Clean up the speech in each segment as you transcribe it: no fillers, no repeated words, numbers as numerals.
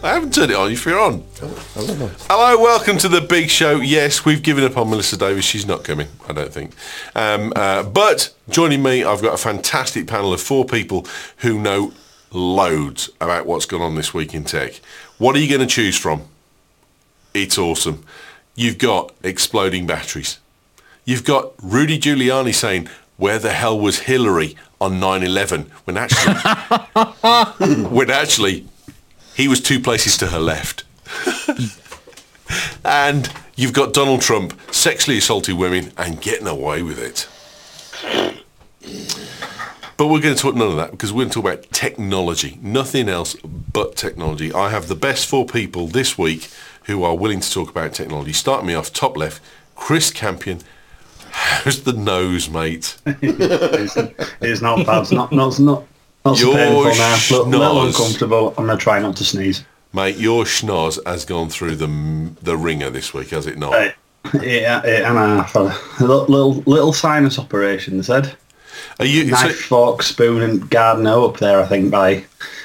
I haven't turned it on if you're on. Hello, welcome to the big show. Yes, we've given up on Melissa Davis. She's not coming, I don't think. But joining me, I've got a fantastic panel of 4 people who know loads about what's gone on this week in tech. What are you going to choose from? It's awesome. You've got exploding batteries. You've got Rudy Giuliani saying, where the hell was Hillary on 9/11? When actually he was 2 places to her left. And you've got Donald Trump sexually assaulting women and getting away with it. But we're going to talk none of that because we're going to talk about technology. Nothing else but technology. I have the best 4 people this week who are willing to talk about technology. Starting me off, top left, Chris Campion. How's the nose, mate? It's not bad. It's not so painful now. A little uncomfortable. I'm going to try not to sneeze. Mate, your schnoz has gone through the ringer this week, has it not? Yeah, and a little sinus operation, they said. Are you knife, fork, spoon, and garden up there? I think by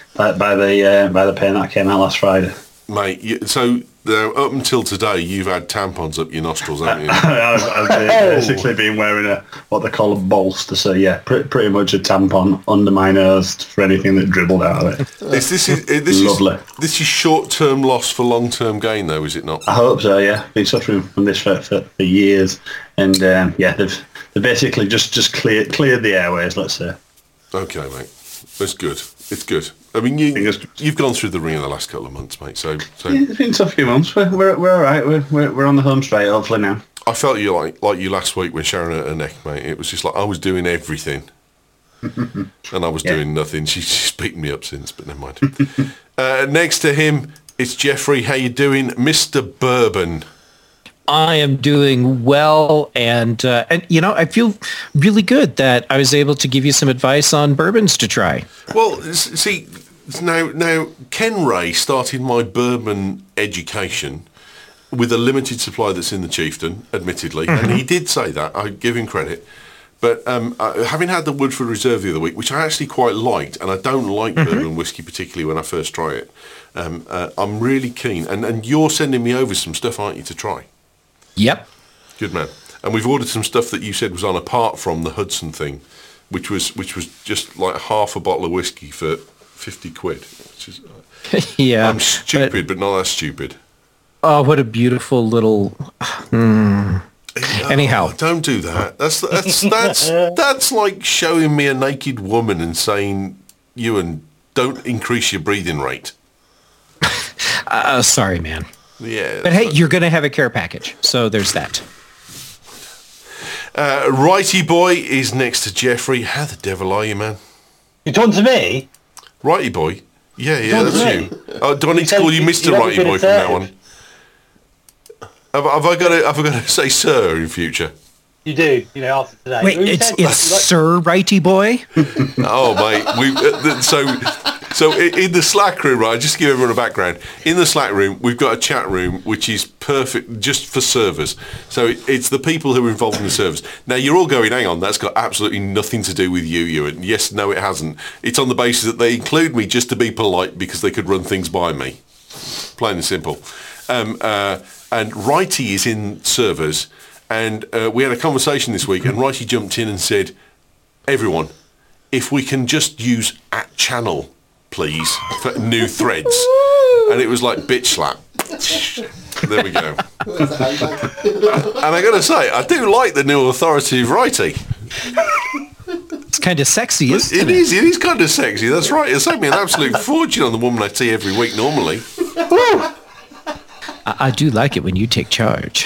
the pain that came out last Friday. Mate, so up until today, you've had tampons up your nostrils, haven't you? I've basically been wearing what they call a bolster. So yeah, pretty much a tampon under my nose for anything that dribbled out of it. This Lovely. This is short-term loss for long-term gain, though, is it not? I hope so. Yeah, been suffering from this for years, and they've basically just cleared the airways. Let's say. Okay, mate. That's good. It's good. I mean, you've gone through the ring in the last couple of months, mate. So yeah, it's been a tough few months. We're all right. We're on the home straight, hopefully now. I felt you like you last week when Sharon hurt her neck, mate. It was just like I was doing everything, and I was doing nothing. She's beaten me up since, but never mind. Next to him, it's Jeffrey. How you doing, Mr. Bourbon? I am doing well, and I feel really good that I was able to give you some advice on bourbons to try. Well, see, now Ken Ray started my bourbon education with a limited supply that's in the Chieftain, admittedly, and he did say that. I give him credit. But having had the Woodford Reserve the other week, which I actually quite liked, and I don't like bourbon whiskey particularly when I first try it, I'm really keen. And you're sending me over some stuff, aren't you, to try? Yep. Good man. And we've ordered some stuff that you said was on apart from the Hudson thing, which was just like half a bottle of whiskey for 50 quid. Which is, yeah. I'm stupid, but not that stupid. Oh, what a beautiful little... Anyhow. Don't do that. That's like showing me a naked woman and saying, Ewan, don't increase your breathing rate. Sorry, man. Yeah. But hey, you're going to have a care package, so there's that. Righty Boy is next to Jeffrey. How the devil are you, man? You're talking to me? Righty Boy? Yeah, that's you. Do I need to call you Mr. Righty Boy from now on? Have I got to say sir in future? You do, after today. Wait, it's Sir Righty Boy? Oh, mate. So in the Slack room, right, just to give everyone a background, in the Slack room, we've got a chat room which is perfect just for servers. So it's the people who are involved in the servers. Now, you're all going, hang on, that's got absolutely nothing to do with you, Ewan. Yes, no, it hasn't. It's on the basis that they include me just to be polite because they could run things by me. Plain and simple. And Righty is in servers, and we had a conversation this week, and Righty jumped in and said, everyone, if we can just use @channel, please, for new threads. And it was like bitch slap. There we go. And I got to say, I do like the new authoritative Righty. It's kind of sexy, isn't it? It is kind of sexy, that's right. It saved me an absolute fortune on the woman I see every week normally. I do like it when you take charge.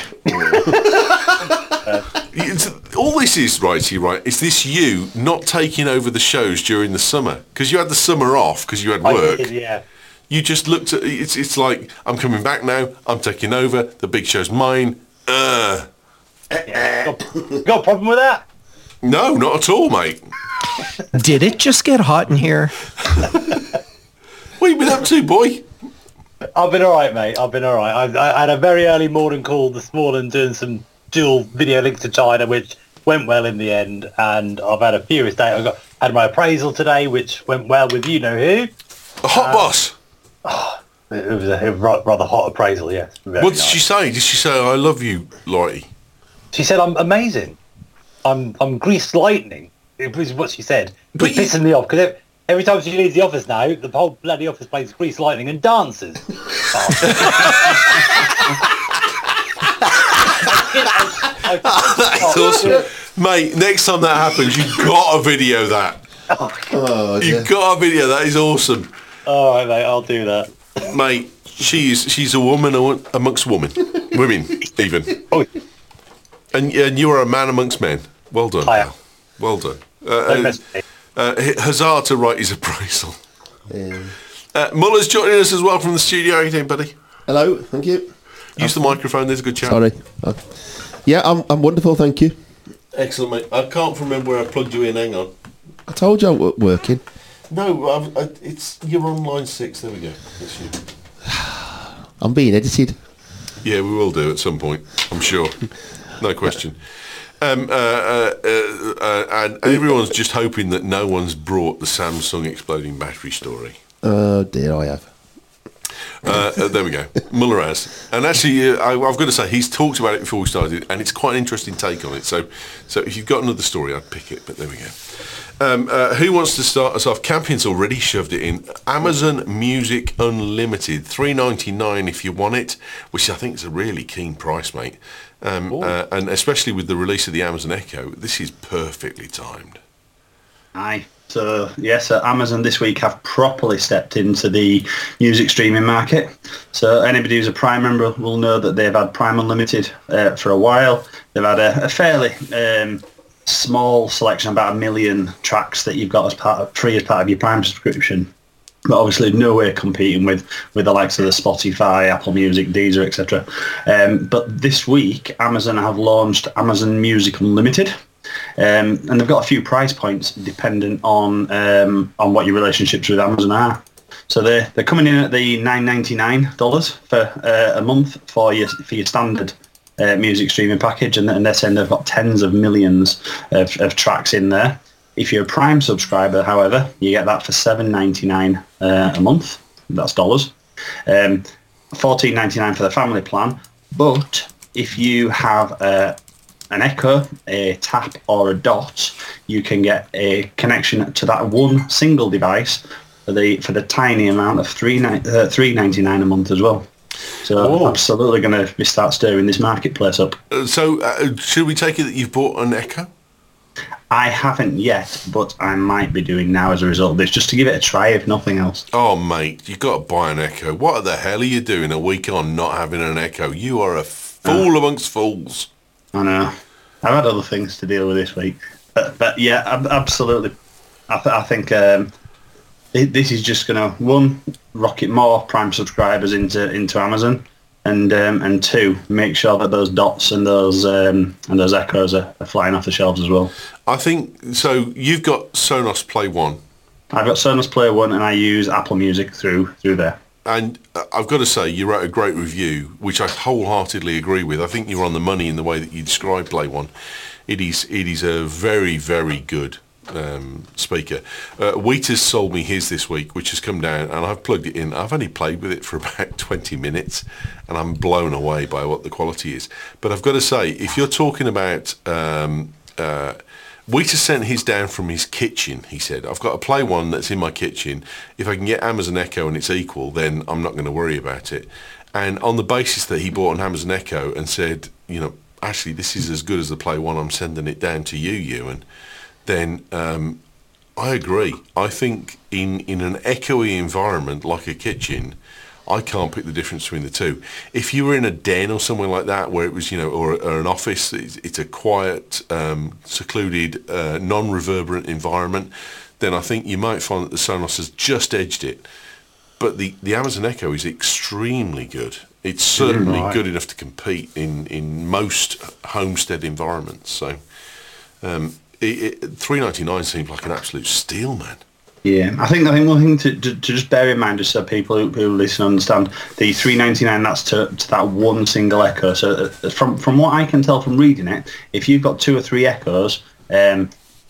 All this is, Righty, right, is this you not taking over the shows during the summer? Because you had the summer off because you had work. I did, yeah. You just looked at it's like, I'm coming back now, I'm taking over, the big show's mine. Yeah. Got a problem with that? No, not at all, mate. Did it just get hot in here? What have you been up to, boy? I've been all right, mate. I've been all right. I had a very early morning call this morning doing some dual video links to China, which went well in the end. And I've had a furious day. Had my appraisal today, which went well with you know who. A hot boss. It was a rather hot appraisal, yes. What did she say? Did she say, "I love you, Lottie"? She said, "I'm amazing. I'm greased lightning." It was what she said. It was pissing me off because every time she leaves the office now, the whole bloody office plays greased lightning and dances. That's awesome. Mate, next time that happens, you've got to video that. You've got to video that. Is awesome. All right, mate, I'll do that. Mate, she's a woman amongst women even. Oh. And you are a man amongst men. Well done, I am. pal. Well done. Huzzah to write his appraisal. Yeah. Muller's joining us as well from the studio. How you doing, buddy? Hello, thank you. Use the microphone. There's a good chat. Sorry. Yeah, I'm wonderful, thank you. Excellent, mate. I can't remember where I plugged you in. Hang on. I told you I was working. No, it's you're on line 6. There we go. That's you. I'm being edited. Yeah, we will do at some point. I'm sure. No question. And everyone's just hoping that no one's brought the Samsung exploding battery story. Oh dear, I have. There we go. Muller has. And actually, I've got to say, he's talked about it before we started, and it's quite an interesting take on it. So if you've got another story, I'd pick it, but there we go. Who wants to start us off? Campion's already shoved it in. Amazon Music Unlimited, $3.99 if you want it, which I think is a really keen price, mate. And especially with the release of the Amazon Echo, this is perfectly timed. Aye. So, yes, Amazon this week have properly stepped into the music streaming market. So anybody who's a Prime member will know that they've had Prime Unlimited for a while. They've had a fairly small selection, about 1 million tracks that you've got as free as part of your Prime subscription. But obviously nowhere competing with the likes of the Spotify, Apple Music, Deezer, etc. But this week, Amazon have launched Amazon Music Unlimited. And they've got a few price points dependent on what your relationships with Amazon are. So they're coming in at the $9.99 for a month for your standard music streaming package, and they're saying they've got tens of millions of tracks in there. If you're a Prime subscriber, however, you get that for $7.99 a month. That's dollars. $14.99 for the family plan. But if you have an Echo, a Tap or a Dot, you can get a connection to that one single device for the tiny amount of $3.99 a month as well. So absolutely going to start stirring this marketplace up. So should we take it that you've bought an Echo? I haven't yet, but I might be doing now as a result of this, just to give it a try, if nothing else. Oh, mate, you've got to buy an Echo. What the hell are you doing a week on not having an Echo? You are a fool amongst fools. I know. I've had other things to deal with this week. But yeah, absolutely. I think this is just going to, 1, rocket more Prime subscribers into Amazon, and 2, make sure that those Dots and those Echoes are flying off the shelves as well. I think, so you've got Sonos Play One. I've got Sonos Play One, and I use Apple Music through there. And I've got to say, you wrote a great review, which I wholeheartedly agree with. I think you're on the money in the way that you describe Play One. It is a very, very good speaker. Wheater's sold me his this week, which has come down, and I've plugged it in. I've only played with it for about 20 minutes, and I'm blown away by what the quality is. But I've got to say, if you're talking about... Wheater sent his down from his kitchen, he said. I've got a Play One that's in my kitchen. If I can get Amazon Echo and it's equal, then I'm not going to worry about it. And on the basis that he bought an Amazon Echo and said, actually, this is as good as the Play One, I'm sending it down to you, Ewan, then I agree. I think in an echoey environment like a kitchen, I can't pick the difference between the two. If you were in a den or somewhere like that, where it was, or an office, it's a quiet, secluded, non-reverberant environment, then I think you might find that the Sonos has just edged it. But the Amazon Echo is extremely good. It's certainly good enough to compete in most homestead environments. So $3.99 seems like an absolute steal, man. Yeah, I think one thing to just bear in mind, just so people who listen understand, the $3.99, that's to that one single Echo. So from what I can tell from reading it, if you've got 2 or 3 Echoes,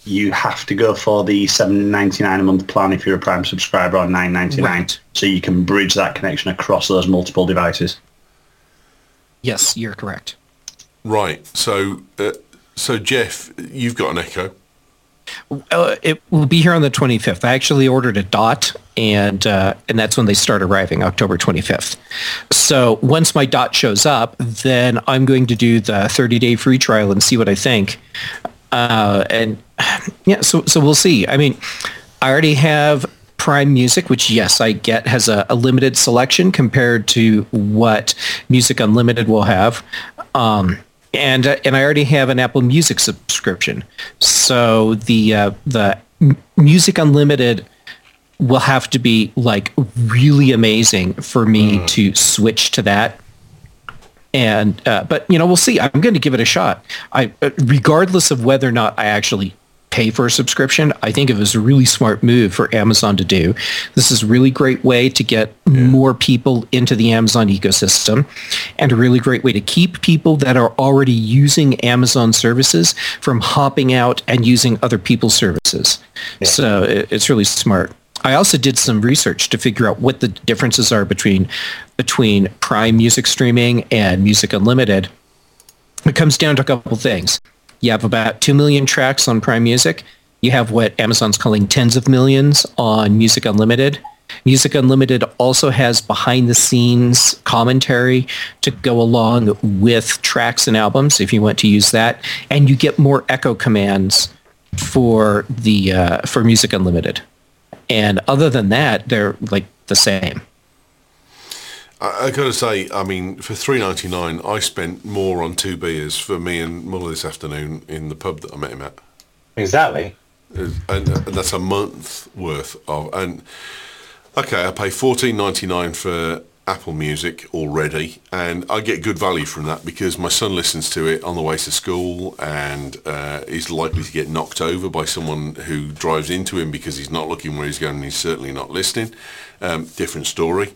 you have to go for the $7.99 a month plan if you're a Prime subscriber, or $9.99, Right. so you can bridge that connection across those multiple devices. Yes, you're correct. Right. So, Jeff, you've got an Echo. It will be here on the 25th. I actually ordered a Dot, and that's when they start arriving, October 25th. So once my Dot shows up, then I'm going to do the 30-day free trial and see what I think. And yeah, so we'll see. I mean, I already have Prime Music, which, yes, I get has a limited selection compared to what Music Unlimited will have. And I already have an Apple Music subscription. So the Music Unlimited will have to be like really amazing for me to switch to that. And but we'll see. I'm going to give it a shot. Regardless of whether or not I actually pay for a subscription, I think it was a really smart move for Amazon to do. This is a really great way to get more people into the Amazon ecosystem, and a really great way to keep people that are already using Amazon services from hopping out and using other people's services. Yeah. So it's really smart. I also did some research to figure out what the differences are between Prime Music streaming and Music Unlimited. It comes down to a couple things. You have about 2 million tracks on Prime Music. You have what Amazon's calling tens of millions on Music Unlimited. Music Unlimited also has behind-the-scenes commentary to go along with tracks and albums if you want to use that, and you get more echo commands for Music Unlimited. And other than that, they're like the same. I got to say, I mean, for $3.99, I spent more on 2 beers for me and Muller this afternoon in the pub that I met him at. Exactly. And that's a month worth of. And okay, I pay $14.99 for Apple Music already, and I get good value from that because my son listens to it on the way to school and is likely to get knocked over by someone who drives into him because he's not looking where he's going and he's certainly not listening. Different story.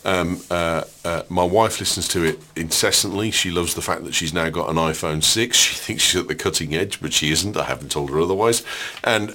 My wife listens to it incessantly. She loves the fact that she's now got an iPhone 6. She thinks she's at the cutting edge, but she isn't. I haven't told her otherwise. And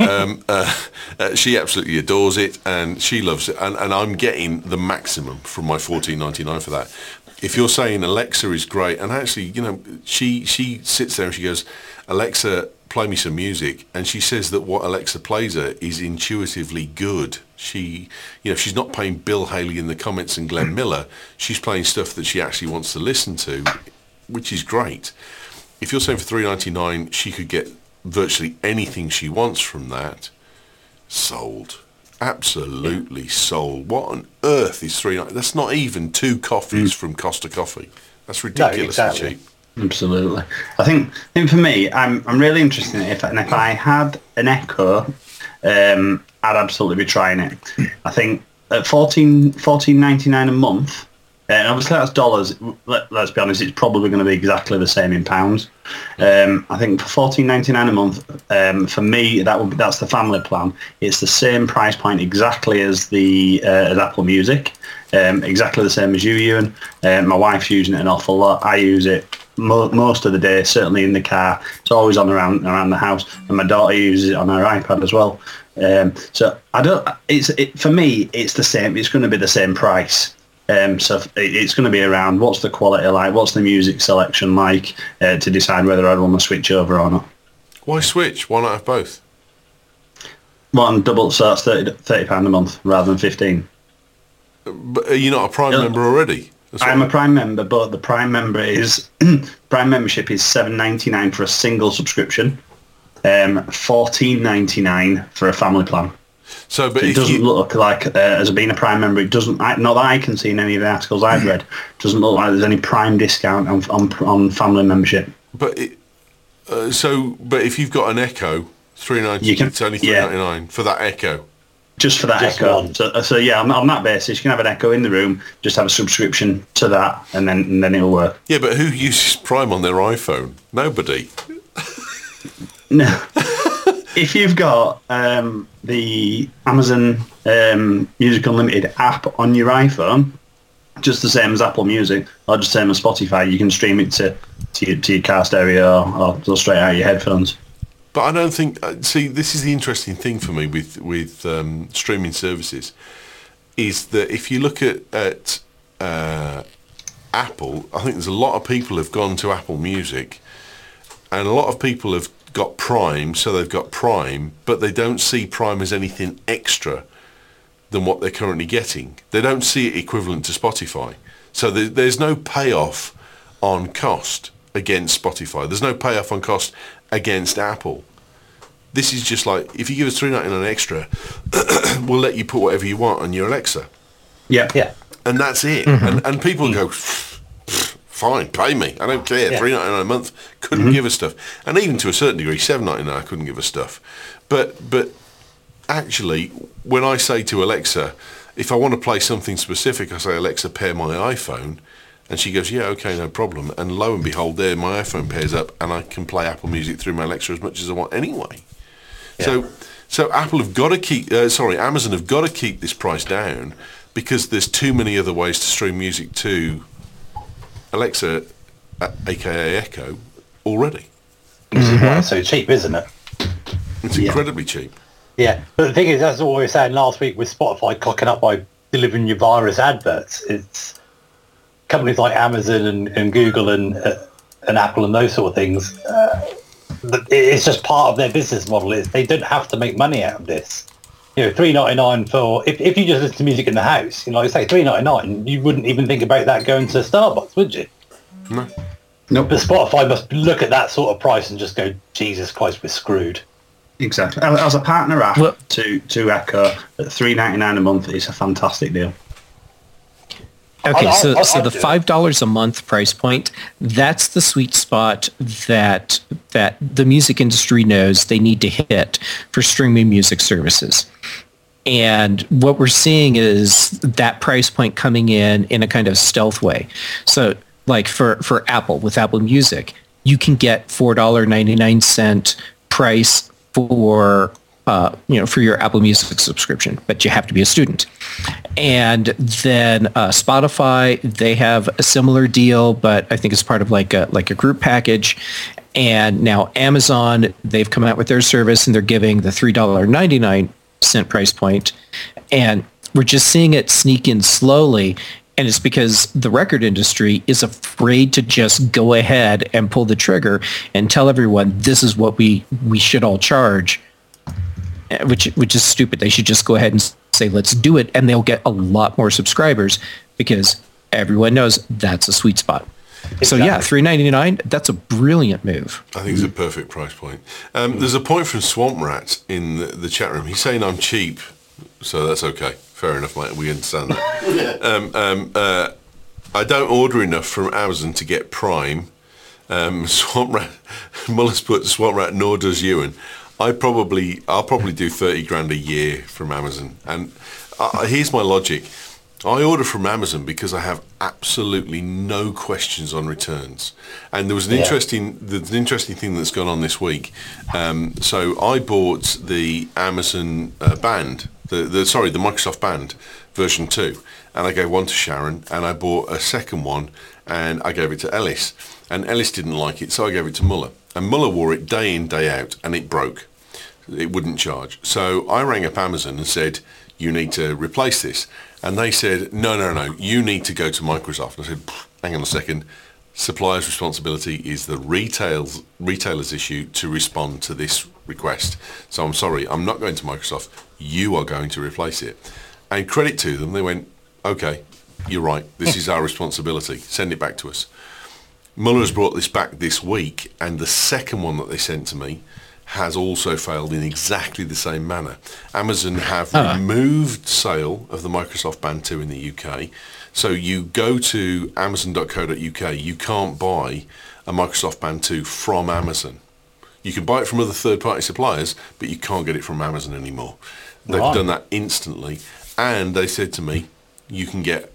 she absolutely adores it, and she loves it. And I'm getting the maximum from my $14.99 for that. If you're saying Alexa is great, and actually, she sits there and she goes, Alexa, play me some music, and she says that what Alexa plays her is intuitively good. She's not playing Bill Haley in the comments and Glenn Miller. She's playing stuff that she actually wants to listen to, which is great. If you're saying for $3.99 she could get virtually anything she wants from that, sold. Absolutely sold. What on earth is $3.99? That's not even 2 coffees from Costa Coffee. That's ridiculously cheap. Absolutely. I think for me, I'm really interested in it. If I had an Echo, I'd absolutely be trying it. I think at $14.99 a month, and obviously that's dollars. Let's be honest, it's probably going to be exactly the same in pounds. I think for $14.99 a month, for me, that's the family plan. It's the same price point exactly as as Apple Music, exactly the same as you, Ewan. My wife's using it an awful lot. I use it most of the day, certainly in the car. It's always on around the house, and my daughter uses it on her iPad as well. So I don't. For me, it's the same. It's going to be the same price. So it's going to be around. What's the quality like? What's the music selection like? To decide whether I'd want to switch over or not. Why switch? Why not have both? One double, so that's £30 a month rather than 15. But are you not a Prime member already? I'm a Prime member, but the Prime member is Prime membership is $7.99 for a single subscription, $14.99 for a family plan. So it doesn't look like, as being a Prime member, it doesn't. Not that I can see in any of the articles I've read, doesn't look like there's any Prime discount on family membership. But but if you've got an Echo, $3.99, it's only $3.99 for that Echo. Just for that Echo. So yeah, on that basis, you can have an Echo in the room, just have a subscription to that, and then it'll work. Yeah, but who uses Prime on their iPhone? Nobody. No. If you've got the Amazon Music Unlimited app on your iPhone, just the same as Apple Music, or just the same as Spotify, you can stream it to your car stereo or straight out of your headphones. But I don't think. See, this is the interesting thing for me with streaming services, is that if you look at Apple, I think there's a lot of people have gone to Apple Music, and a lot of people have got Prime, so they've got Prime, but they don't see Prime as anything extra than what they're currently getting. They don't see it equivalent to Spotify. So there's no payoff on cost against Spotify. There's no payoff on cost against Apple. This is just like, if you give us $3.99 extra, we'll let you put whatever you want on your Alexa. Yeah. Yeah. And that's it. And people go, fine, pay me. I don't care. $3.99 a month couldn't give us stuff. And even to a certain degree, $7.99 I couldn't give us stuff. But actually, when I say to Alexa, if I want to play something specific, I say, Alexa, pair my iPhone. And she goes, yeah, okay, no problem. And lo and behold, there, my iPhone pairs up, and I can play Apple Music through my Alexa as much as I want anyway. Yeah. So Apple have got to keep, Amazon have got to keep this price down, because there's too many other ways to stream music to Alexa, aka Echo, already. It's so cheap, isn't it? It's incredibly cheap. Yeah, but the thing is, that's what we were saying last week with Spotify clocking up by delivering you virus adverts. It's companies like Amazon and Google and Apple and those sort of things. It's just part of their business model. They don't have to make money out of this. You know, $3.99 for if you just listen to music in the house, you know, like I say, $3.99, you wouldn't even think about that going to Starbucks, would you? No. Nope. But Spotify must look at that sort of price and just go, Jesus Christ, we're screwed. Exactly. As a partner app to Echo, at $3.99 a month is a fantastic deal. Okay, so the do it. $5 a month price point, that's the sweet spot that the music industry knows they need to hit for streaming music services. And what we're seeing is that price point coming in a kind of stealth way. So like for Apple, with Apple Music, you can get $4.99 price for for your Apple Music subscription, but you have to be a student. And then Spotify, they have a similar deal, but I think it's part of like a group package. And now Amazon, they've come out with their service, and they're giving the $3.99 price point. And we're just seeing it sneak in slowly. And it's because the record industry is afraid to just go ahead and pull the trigger and tell everyone this is what we should all charge. Which is stupid. They should just go ahead and say, let's do it, and they'll get a lot more subscribers because everyone knows that's a sweet spot. Exactly. So yeah, $3.99, that's a brilliant move. I think it's a perfect price point. There's a point from Swamp Rat in the chat room. He's saying I'm cheap, so that's okay. Fair enough, mate. We understand that. I don't order enough from Amazon to get Prime. Swamp Rat, Muller's put Swamp Rat, nor does Ewan. I'll probably do 30 grand a year from Amazon. And here's my logic. I order from Amazon because I have absolutely no questions on returns. And there was an interesting thing that's gone on this week. So I bought the Amazon Band, the Microsoft Band version 2, and I gave one to Sharon, and I bought a second one, and I gave it to Ellis. And Ellis didn't like it, so I gave it to Muller. And Muller wore it day in, day out, and it broke. It wouldn't charge. So I rang up Amazon and said, you need to replace this. And they said, no, you need to go to Microsoft. And I said, hang on a second. Supplier's responsibility is the retailer's issue to respond to this request. So I'm sorry, I'm not going to Microsoft. You are going to replace it. And credit to them, they went, okay, you're right. This is our responsibility. Send it back to us. Muller has brought this back this week, and the second one that they sent to me has also failed in exactly the same manner. Amazon have removed sale of the Microsoft Band 2 in the UK. So you go to amazon.co.uk, you can't buy a Microsoft Band 2 from Amazon. You can buy it from other third-party suppliers, but you can't get it from Amazon anymore. They've done that instantly, and they said to me, you can get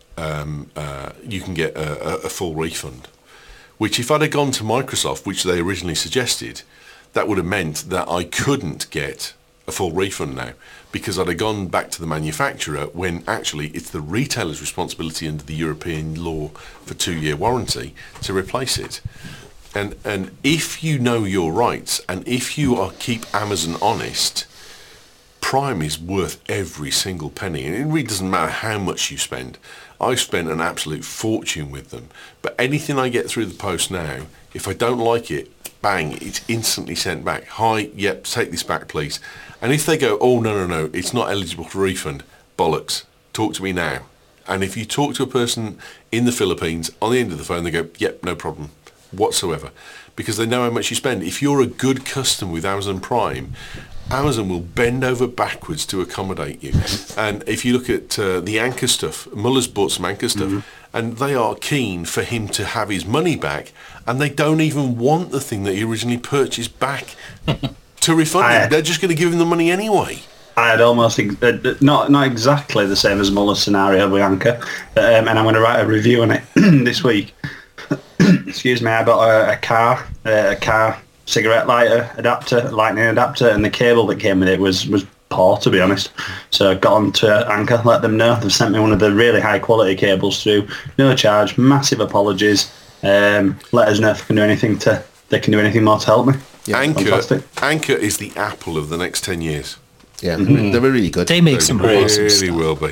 a full refund. Which, if I'd have gone to Microsoft, which they originally suggested, that would have meant that I couldn't get a full refund now, because I'd have gone back to the manufacturer when actually it's the retailer's responsibility under the European law for 2-year warranty to replace it. And if you know your rights, and if you keep Amazon honest, Prime is worth every single penny. And it really doesn't matter how much you spend. I've spent an absolute fortune with them. But anything I get through the post now, if I don't like it, bang, it's instantly sent back. Hi, yep, take this back, please. And if they go, oh, no, it's not eligible for refund, bollocks, talk to me now. And if you talk to a person in the Philippines, on the end of the phone, they go, yep, no problem whatsoever, because they know how much you spend. If you're a good customer with Amazon Prime, Amazon will bend over backwards to accommodate you. And if you look at the Anchor stuff, Muller's bought some Anchor stuff, and they are keen for him to have his money back, and they don't even want the thing that he originally purchased back to refund him. They're just going to give him the money anyway. I had almost not exactly the same as Muller's scenario with Anchor, and I'm going to write a review on it this week. Excuse me, I bought a car cigarette lighter adapter, lightning adapter, and the cable that came with it was poor, to be honest. So I got on to Anchor, let them know. They've sent me one of the really high quality cables through, no charge, massive apologies. Let us know if they can do anything more to help me. Yeah, Anchor is the Apple of the next 10 years. Yeah, they were really good. They make some awesome stuff. Really will be.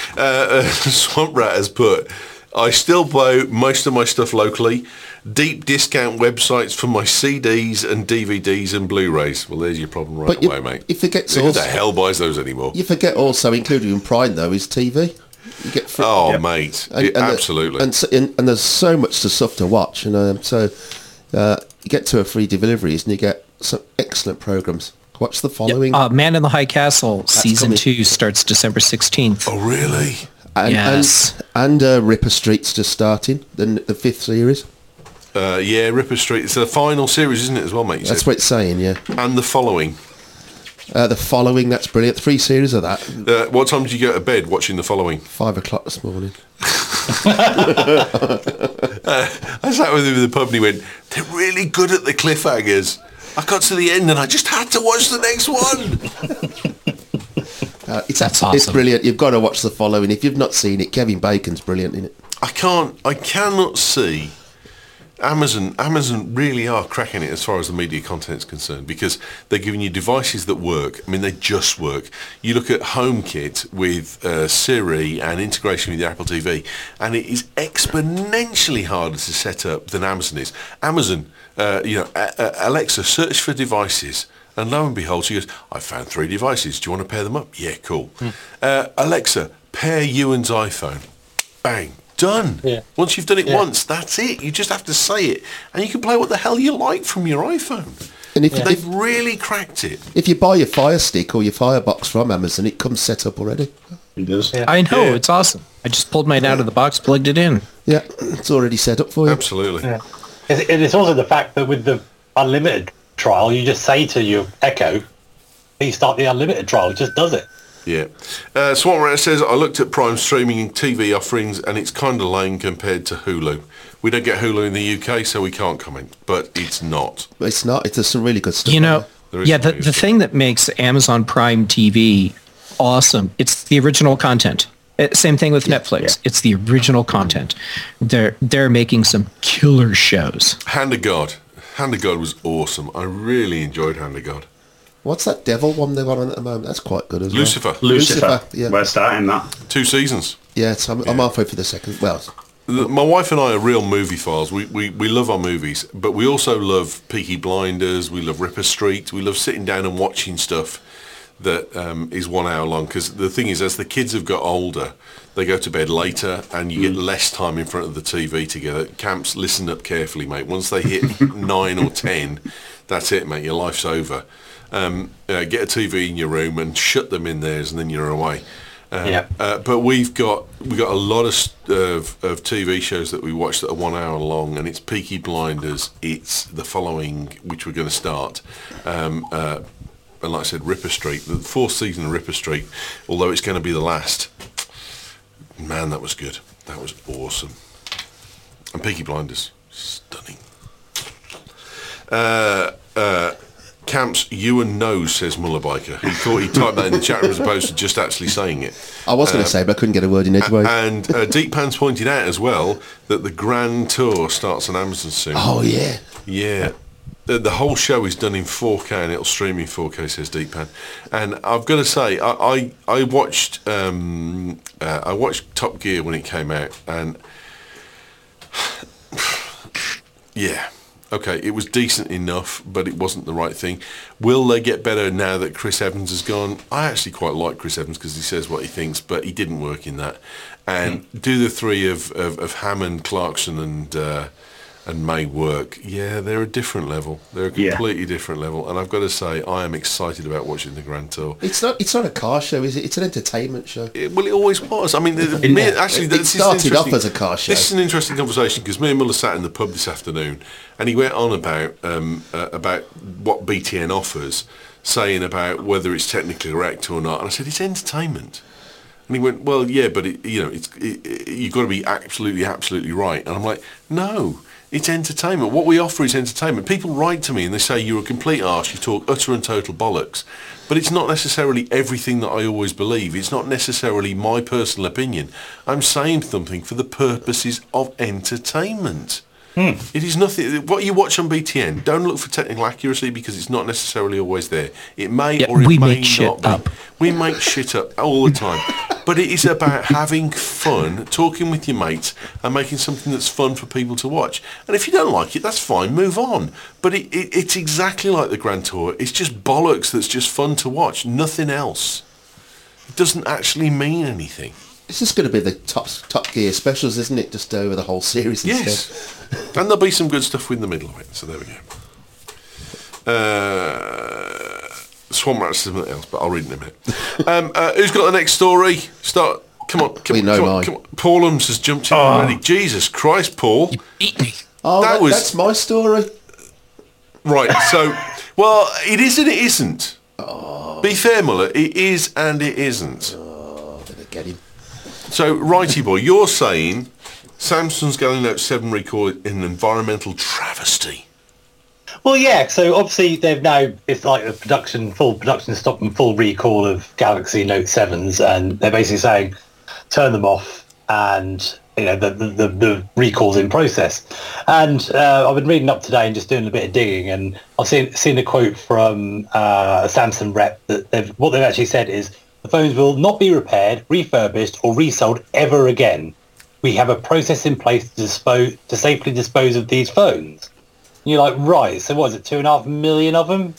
Swamp Rat has put, I still buy most of my stuff locally. Deep discount websites for my CDs and DVDs and Blu-rays. Well, there's your problem away, mate. You forget Who the hell buys those anymore? You forget also, included in Prime, though, is TV. You get mate. Absolutely. And there's so much stuff to watch. So you get to a free deliveries and you get some excellent programmes. Watch the following. Man in the High Castle, Season 2 starts December 16th. Oh, really? Yes. And Ripper Street's just starting, the 5th series. Ripper Street. It's the final series, isn't it, as well, mate? That's what it's saying, yeah. And the following. That's brilliant. 3 series of that. What time did you go to bed watching the following? 5 o'clock this morning. I sat with him in the pub and he went, they're really good at the cliffhangers. I got to the end and I just had to watch the next one. That's awesome. It's brilliant. You've got to watch the following. If you've not seen it, Kevin Bacon's brilliant in it. I cannot see Amazon really are cracking it as far as the media content is concerned, because they're giving you devices that work. I mean, they just work. You look at HomeKit with Siri and integration with the Apple TV, and it is exponentially harder to set up than Amazon is. Amazon, Alexa, search for devices. And lo and behold, she goes, I found 3 devices. Do you want to pair them up? Yeah, cool. Alexa, pair Ewan's iPhone. Bang. Done. Yeah. Once you've done it once, that's it. You just have to say it. And you can play what the hell you like from your iPhone. And they've really cracked it. If you buy your Fire Stick or your Firebox from Amazon, it comes set up already. It does. Yeah. I know, it's awesome. I just pulled mine out of the box, plugged it in. Yeah, it's already set up for you. Absolutely. Yeah. And it's also the fact that with the unlimited trial, you just say to your Echo, please start the unlimited trial. It just does it. Yeah. Swamp Rat says, I looked at Prime streaming and TV offerings and it's kind of lame compared to Hulu. We don't get Hulu in the UK, so we can't comment, but it's not. It's not. It's some really good stuff. The thing that makes Amazon Prime TV awesome, it's the original content. Same thing with Netflix. Yeah. It's the original content. They're making some killer shows. Hand of God. Hand of God was awesome. I really enjoyed Hand of God. What's that devil one they've on at the moment? That's quite good as Lucifer. well. Lucifer. Yeah. We're starting that. 2 seasons. Yeah, I'm halfway for the second. Well, my wife and I are real movie files. We love our movies, but we also love Peaky Blinders. We love Ripper Street. We love sitting down and watching stuff that is 1 hour long. Because the thing is, as the kids have got older, they go to bed later and you get less time in front of the TV together. Camps, listen up carefully, mate. Once they hit 9 or 10, that's it, mate. Your life's over. Get a TV in your room and shut them in theirs, and then you're away. But we've got a lot of TV shows that we watch that are 1 hour long, and it's Peaky Blinders, it's The Following, which we're going to start, and like I said, Ripper Street, the 4th season of Ripper Street, although it's going to be the last. Man, that was good. That was awesome. And Peaky Blinders, stunning. Champs, Ewan knows, says Mullerbiker. He thought he typed that in the chat room as opposed to just actually saying it. I was going to say, but I couldn't get a word in edgeways. And Deep Pans pointed out as well that the Grand Tour starts on Amazon soon. Oh, yeah. Yeah. The whole show is done in 4K and it'll stream in 4K, says Deep Pan. And I've got to say, I watched Top Gear when it came out, and yeah. Okay, it was decent enough, but it wasn't the right thing. Will they get better now that Chris Evans has gone? I actually quite like Chris Evans because he says what he thinks, but he didn't work in that. And do the three of Hammond, Clarkson and May work? Yeah, they're a different level. They're a completely different level. And I've got to say, I am excited about watching the Grand Tour. It's not a car show, is it? It's an entertainment show. It always was. I mean, actually, it started off as a car show. This is an interesting conversation because me and Muller sat in the pub this afternoon, and he went on about what BTN offers, saying about whether it's technically correct or not. And I said, it's entertainment. And he went, well, yeah, but you've got to be absolutely right. And I'm like, no. It's entertainment. What we offer is entertainment. People write to me and they say, you're a complete arse, you talk utter and total bollocks. But it's not necessarily everything that I always believe. It's not necessarily my personal opinion. I'm saying something for the purposes of entertainment. It is nothing. What you watch on BTN, don't look for technical accuracy because it's not necessarily always there. It may or it may not be. We make shit up all the time. But it is about having fun, talking with your mates and making something that's fun for people to watch. And if you don't like it, that's fine, move on. But it's exactly like the Grand Tour. It's just bollocks that's just fun to watch, nothing else. It doesn't actually mean anything. It's just going to be the Top Gear specials, isn't it? Just over the whole series instead. Yes. And there'll be some good stuff in the middle of it. So there we go. Swamp Rat says something else, but I'll read it in a minute. Who's got the next story? Come on. Paul Ums has jumped in already. Jesus Christ, Paul. You beat me. Oh, that's my story. Right, so, well, it is and it isn't. Oh. Be fair, Muller, it is and it isn't. Oh, better get him. So, Righty Boy, you're saying Samsung's Galaxy Note 7 recall an environmental travesty. Well, yeah. So obviously it's like a full production stop and full recall of Galaxy Note 7s, and they're basically saying turn them off, and the recall's in process. And I've been reading up today and just doing a bit of digging, and I've seen a quote from a Samsung rep that what they've actually said is the phones will not be repaired, refurbished, or resold ever again. We have a process in place to safely dispose of these phones. And you're like, right, so what is it, 2.5 million of them?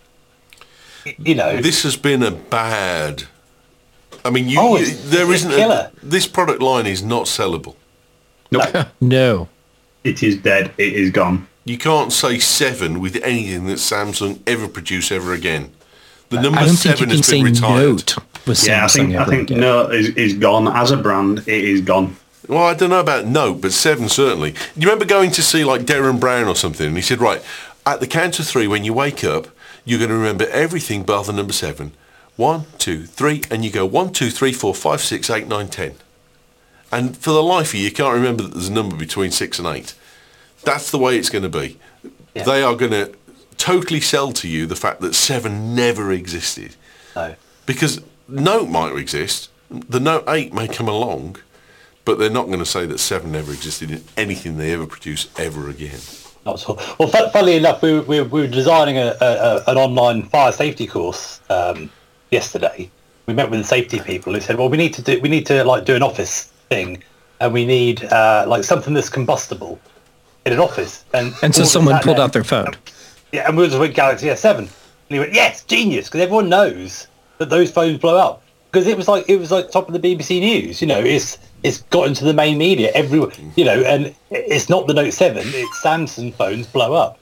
This has been a bad... I mean, there isn't a... This product line is not sellable. Nope. No. It is dead. It is gone. You can't say 7 with anything that Samsung ever produce ever again. The number I don't 7 think you has can been say retired. Note with Samsung I think Note is gone. As a brand, it is gone. Well, I don't know about Note, but 7 certainly. You remember going to see like Darren Brown or something, and he said, right, at the count of 3, when you wake up, you're going to remember everything bar the number 7. 1, 2, 3, and you go 1, 2, 3, 4, 5, 6, 8, 9, 10. And for the life of you can't remember that there's a number between 6 and 8. That's the way it's going to be. Yeah. They are going to totally sell to you the fact that 7 never existed. No. Because Note might exist, the Note 8 may come along, but they're not going to say that 7 never existed in anything they ever produce ever again. Not at all. Well, funnily enough, we were designing an online fire safety course yesterday. We met with the safety people who said, well, we need to do an office thing, and we need something that's combustible in an office. And so someone pulled out their phone. Yeah, and we just went Galaxy S7. And he went, yes, genius, because everyone knows that those phones blow up. Because it was like top of the BBC News. It's got into the main media. Everyone, and it's not the Note 7. It's Samsung phones blow up.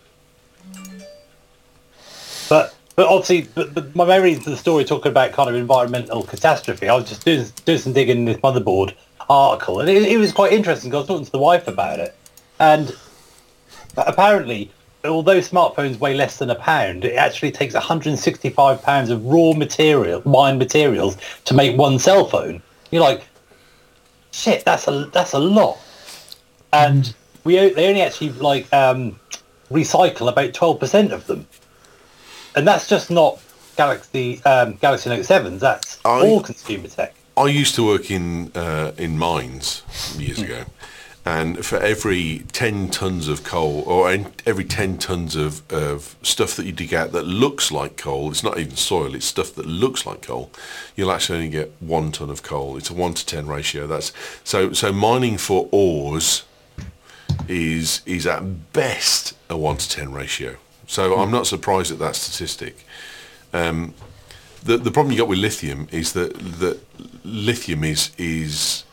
But obviously, but my memory of the story talking about kind of environmental catastrophe. I was just doing some digging in this motherboard article, and it was quite interesting because I was talking to the wife about it, and apparently, although smartphones weigh less than a pound, it actually takes 165 pounds of raw mined materials to make one cell phone. You're like, shit, that's a lot. And they only actually recycle about 12% of them. And that's just not Galaxy Note 7s. That's all consumer tech. I used to work in mines years ago, and for every 10 tons of coal, or every 10 tons of stuff that you dig out that looks like coal, it's not even soil, it's stuff that looks like coal, you'll actually only get 1 ton of coal. It's a 1 to 10 ratio. That's so mining for ores is at best a 1 to 10 ratio. So I'm not surprised at that statistic. The problem you got with lithium is that lithium is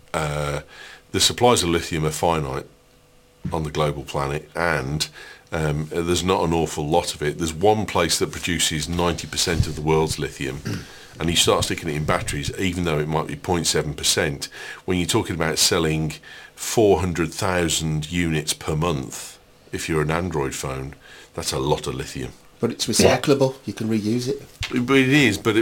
the supplies of lithium are finite on the global planet, and there's not an awful lot of it. There's one place that produces 90% of the world's lithium, and you start sticking it in batteries, even though it might be 0.7%. When you're talking about selling 400,000 units per month, if you're an Android phone, that's a lot of lithium. But it's recyclable. You can reuse it. But it is. But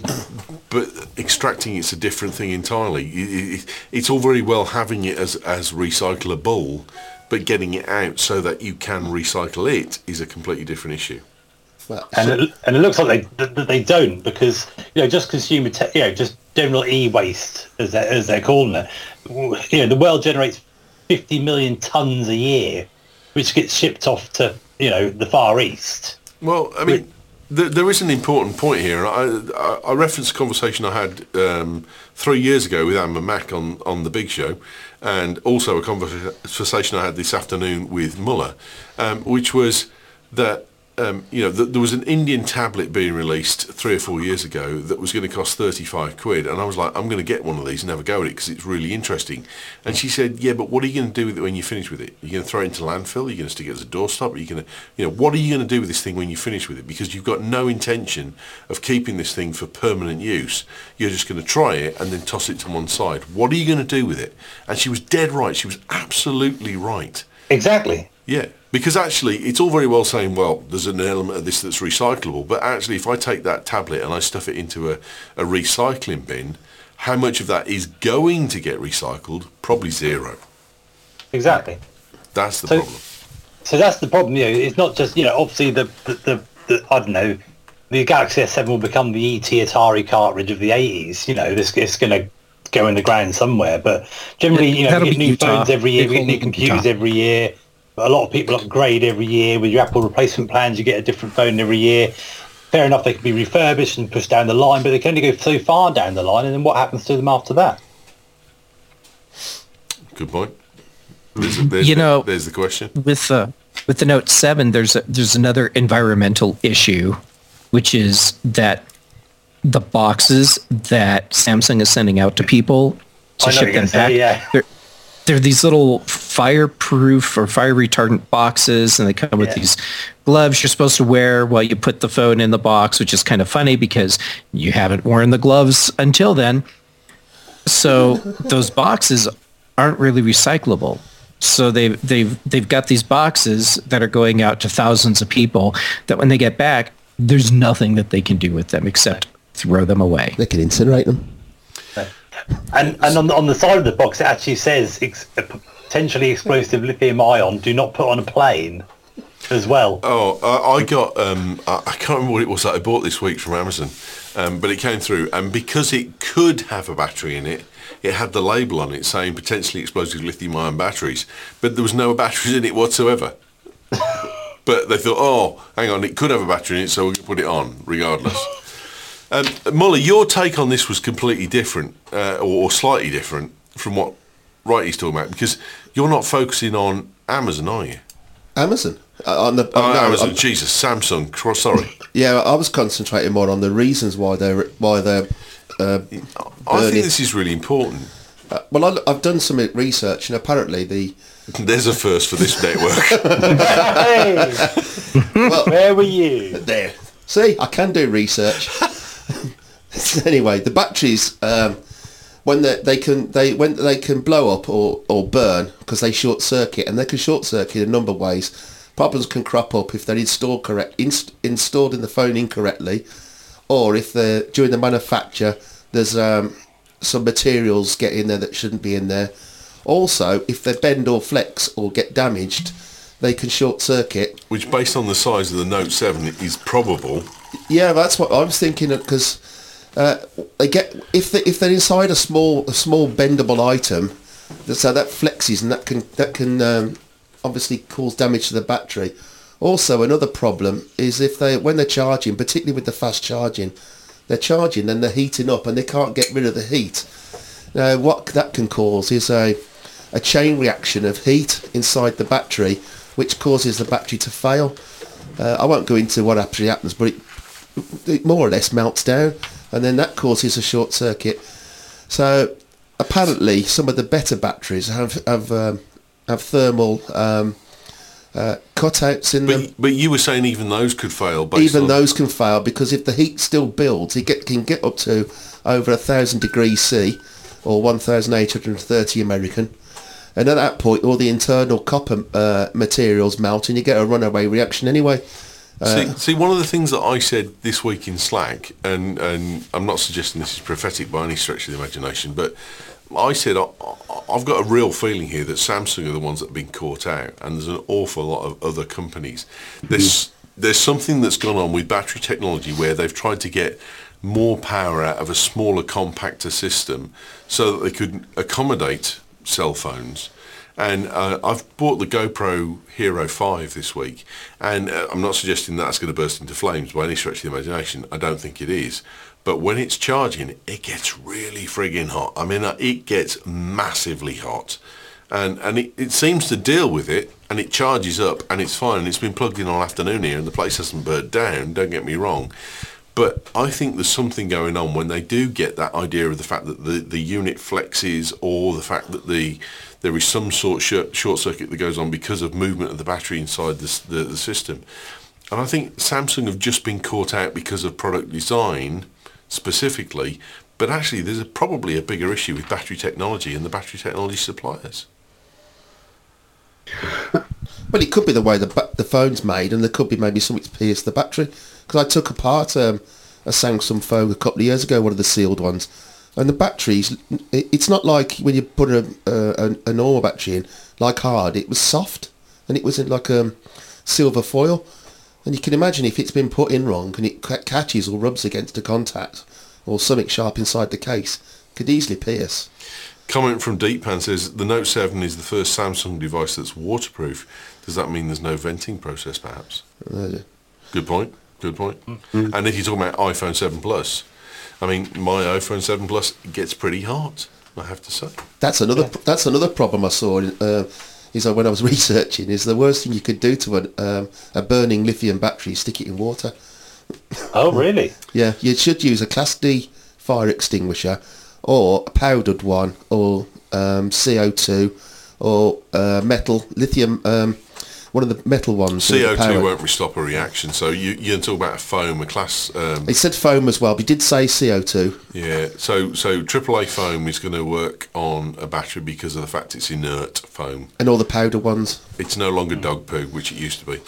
extracting it's a different thing entirely. It's all very well having it as recyclable, but getting it out so that you can recycle it is a completely different issue. Well, And it looks like they don't, because just consumer tech, just general e-waste as they're calling it. The world generates 50 million tons a year, which gets shipped off to the Far East. Well, I mean, there is an important point here. I referenced a conversation I had 3 years ago with Amber Mack on the Big Show, and also a conversation I had this afternoon with Muller, which was that there was an Indian tablet being released 3 or 4 years ago that was going to cost 35 quid, and I was like, I'm going to get one of these and have a go at it because it's really interesting. And she said, yeah, but what are you going to do with it when you finish with it? Are you going to throw it into landfill? Are you going to stick it as a doorstop? Are you going to, what are you going to do with this thing when you finish with it? Because you've got no intention of keeping this thing for permanent use. You're just going to try it and then toss it to one side. What are you going to do with it? And she was dead right. She was absolutely right. Exactly. Yeah, because actually it's all very well saying, well, there's an element of this that's recyclable, but actually if I take that tablet and I stuff it into a recycling bin, how much of that is going to get recycled? Probably zero. Exactly. That's the problem. So that's the problem. It's not just obviously the I don't know, the Galaxy S7 will become the ET Atari cartridge of the 80s. It's going to go in the ground somewhere, but generally we get new phones every year, we get new computers every year. A lot of people upgrade every year. With your Apple replacement plans, you get a different phone every year. Fair enough, they can be refurbished and pushed down the line, but they can only go so far down the line, and then what happens to them after that? Good point. There's the question. With the Note 7, there's another environmental issue, which is that the boxes that Samsung is sending out to people to ship them back, they're these little fireproof or fire retardant boxes, and they come with these gloves you're supposed to wear while you put the phone in the box, which is kind of funny because you haven't worn the gloves until then. So those boxes aren't really recyclable. So they've got these boxes that are going out to thousands of people that when they get back, there's nothing that they can do with them except throw them away. They can incinerate them. And on the side of the box, it actually says potentially explosive lithium ion. Do not put on a plane, as well. Oh, I got I can't remember what it was that I bought this week from Amazon, but it came through, and because it could have a battery in it, it had the label on it saying potentially explosive lithium-ion batteries, but there was no batteries in it whatsoever. But they thought, oh, hang on, it could have a battery in it, so we'll put it on regardless. Molly, your take on this was completely different, or slightly different from what Righty's talking about, because you're not focusing on Amazon, are you? Amazon? Amazon, Jesus, Samsung, sorry. Yeah, I was concentrating more on the reasons why they're I think this is really important. Well, I've done some research, and apparently There's a first for this network. Hey! Well, where were you? There. See, I can do research. Anyway, the batteries, when they can blow up or burn because they short circuit, and they can short circuit a number of ways. Problems can crop up if they're installed in the phone incorrectly, or if they're during the manufacture there's some materials get in there that shouldn't be in there. Also, if they bend or flex or get damaged, they can short circuit, which based on the size of the Note 7 is probable. Yeah, that's what I was thinking, because they get if they're inside a small bendable item, so that flexes and that can obviously cause damage to the battery. Also, another problem is when they're charging, particularly with the fast charging, they're charging and they're heating up and they can't get rid of the heat. Now, what that can cause is a chain reaction of heat inside the battery, which causes the battery to fail. I won't go into what actually happens, but it more or less melts down, and then that causes a short circuit. So apparently, some of the better batteries have thermal cutouts in them. But you were saying even those could fail. Even those can fail, because if the heat still builds, it can get up to over 1,000 degrees C, or 1,830 American. And at that point, all the internal copper materials melt, and you get a runaway reaction anyway. See, one of the things that I said this week in Slack, and I'm not suggesting this is prophetic by any stretch of the imagination, but I said I've got a real feeling here that Samsung are the ones that have been caught out, and there's an awful lot of other companies. There's something that's gone on with battery technology where they've tried to get more power out of a smaller, compactor system so that they could accommodate cell phones. And I've bought the GoPro Hero 5 this week, and I'm not suggesting that's going to burst into flames by any stretch of the imagination. I don't think it is. But when it's charging, it gets really frigging hot. I mean, it gets massively hot. And it seems to deal with it, and it charges up, and it's fine. And it's been plugged in all afternoon here, and the place hasn't burnt down, don't get me wrong. But I think there's something going on when they do get that idea of the fact that the unit flexes, or the fact that there is some sort of short circuit that goes on because of movement of the battery inside the system. And I think Samsung have just been caught out because of product design specifically, but actually there's probably a bigger issue with battery technology and the battery technology suppliers. Well, it could be the way the phone's made, and there could be maybe something to pierce the battery. Because I took apart a Samsung phone a couple of years ago, one of the sealed ones, and the batteries, it's not like when you put a normal battery in, like hard. It was soft, and it was in like silver foil. And you can imagine if it's been put in wrong and it catches or rubs against a contact or something sharp inside the case, it could easily pierce. Comment from Deeppan says, the Note 7 is the first Samsung device that's waterproof. Does that mean there's no venting process, perhaps? Good point. Mm-hmm. And if you're talking about iPhone 7 Plus, I mean, my iPhone 7 Plus gets pretty hot, I have to say. That's another problem I saw. Is when I was researching, is the worst thing you could do to a burning lithium battery, stick it in water. Oh, really? Yeah, you should use a Class D fire extinguisher, or a powdered one, or CO2, or metal, lithium, one of the metal ones. CO2 won't stop a reaction, so you're talking about a foam, a class... It said foam as well, but it did say CO2. Yeah, so AAA foam is going to work on a battery because of the fact it's inert foam. And all the powder ones? It's no longer dog poo, which it used to be.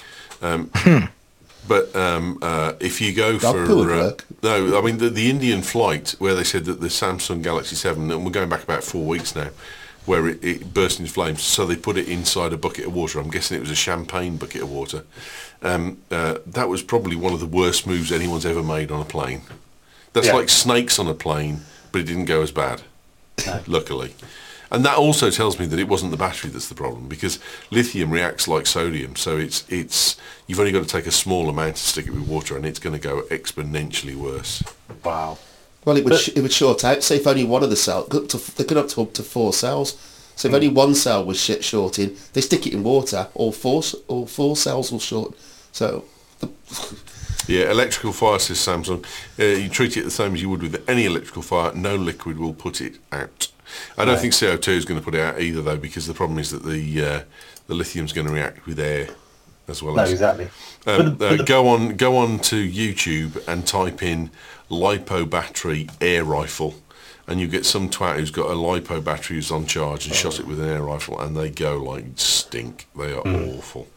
But if you go dog for... poo would work. No, I mean, the Indian flight, where they said that the Samsung Galaxy 7, and we're going back about 4 weeks now, where it burst into flames, so they put it inside a bucket of water. I'm guessing it was a champagne bucket of water. That was probably one of the worst moves anyone's ever made on a plane. That's like snakes on a plane, but it didn't go as bad, luckily. And that also tells me that it wasn't the battery that's the problem, because lithium reacts like sodium, so it's you've only got to take a small amount to stick it with water, and it's going to go exponentially worse. Wow. Well, it would short out. Say if only one of the cells, they could up to 4 cells. So if only one cell was shorting, they stick it in water, all four cells will short. So, yeah, electrical fire, says Samsung. You treat it the same as you would with any electrical fire. No liquid will put it out. I don't think CO2 is going to put it out either, though, because the problem is that the lithium's going to react with air as well. Exactly. Go on to YouTube and type in LiPo battery air rifle, and you get some twat who's got a LiPo battery who's on charge and shot it with an air rifle, and they go like stink. They are awful.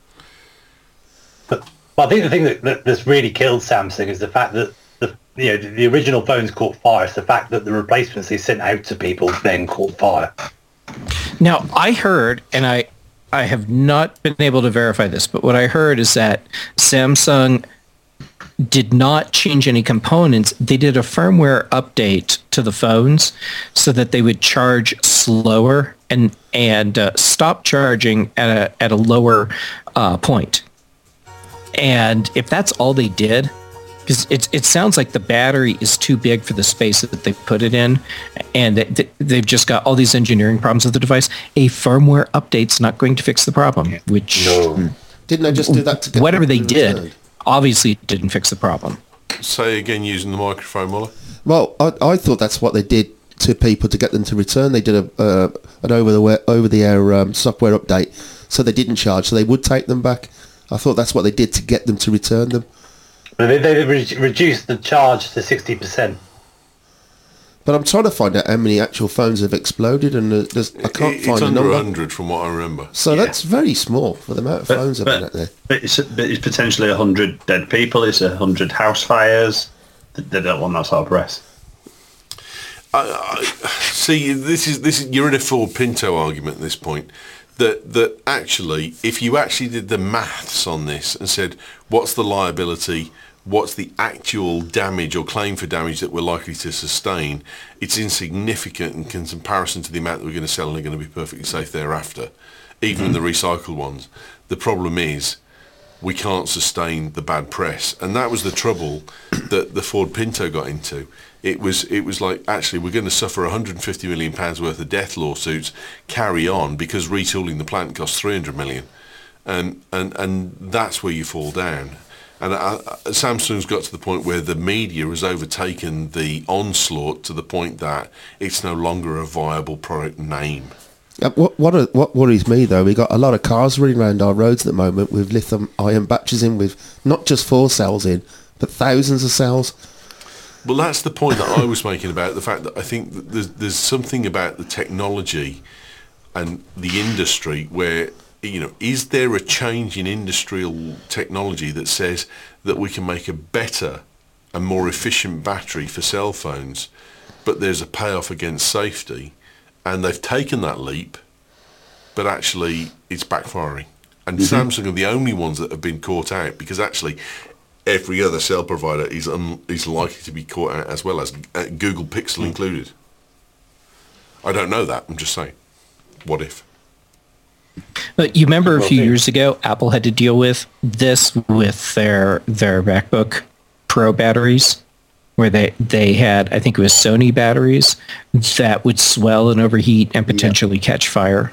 But I think the thing that's really killed Samsung is the fact that the original phones caught fire. It's the fact that the replacements they sent out to people then caught fire. Now, I heard, and I have not been able to verify this, but what I heard is that Samsung did not change any components. They did a firmware update to the phones so that they would charge slower and stop charging at a lower point. And if that's all they did, because it sounds like the battery is too big for the space that they put it in, and they've just got all these engineering problems with the device. A firmware update's not going to fix the problem, which... No. Didn't they just do that to get whatever they did, returned? obviously didn't fix the problem. Say again using the microphone, Muller. Well, I thought that's what they did to people to get them to return. They did an over-the-air software update, so they didn't charge, so they would take them back. I thought that's what they did to get them to return them. They reduced the charge to 60%. But I'm trying to find out how many actual phones have exploded, and I can't find it's a under number. 100 from what I remember. So that's very small for the amount of phones that have been out there. But it's potentially 100 dead people. It's 100 house fires. They don't want that sort of press. See, this is you're in a Ford Pinto argument at this point. That actually, if you actually did the maths on this and said, what's the liability, what's the actual damage or claim for damage that we're likely to sustain, it's insignificant in comparison to the amount that we're going to sell and are going to be perfectly safe thereafter, even the recycled ones. The problem is we can't sustain the bad press, and that was the trouble that the Ford Pinto got into. It was like, actually, we're going to suffer £150 million worth of death lawsuits, carry on, because retooling the plant costs £300 million, and that's where you fall down. And Samsung's got to the point where the media has overtaken the onslaught to the point that it's no longer a viable product name. What worries me, though, we got a lot of cars running around our roads at the moment with lithium-ion batteries in, with not just 4 cells in, but thousands of cells. Well, that's the point that I was making about the fact that I think that there's something about the technology and the industry where, is there a change in industrial technology that says that we can make a better and more efficient battery for cell phones, but there's a payoff against safety, and they've taken that leap, but actually it's backfiring. And Samsung are the only ones that have been caught out, because actually every other cell provider is likely to be caught out as well, as Google Pixel included. I don't know that. I'm just saying. What if? But you remember a few years ago, Apple had to deal with this with their MacBook Pro batteries, where they had, I think it was Sony batteries, that would swell and overheat and potentially catch fire.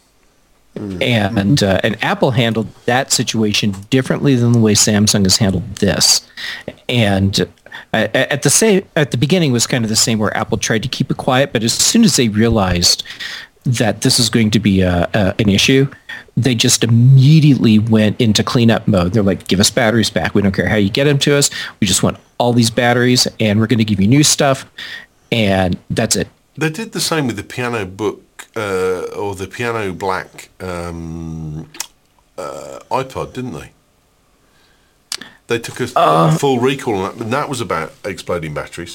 And Apple handled that situation differently than the way Samsung has handled this. And at the beginning was kind of the same, where Apple tried to keep it quiet, but as soon as they realized that this is going to be an issue, they just immediately went into cleanup mode. They're like, give us batteries back. We don't care how you get them to us. We just want all these batteries, and we're going to give you new stuff, and that's it. They did the same with the Piano Book or the Piano Black iPod, didn't they? They took a full recall on that, and that was about exploding batteries.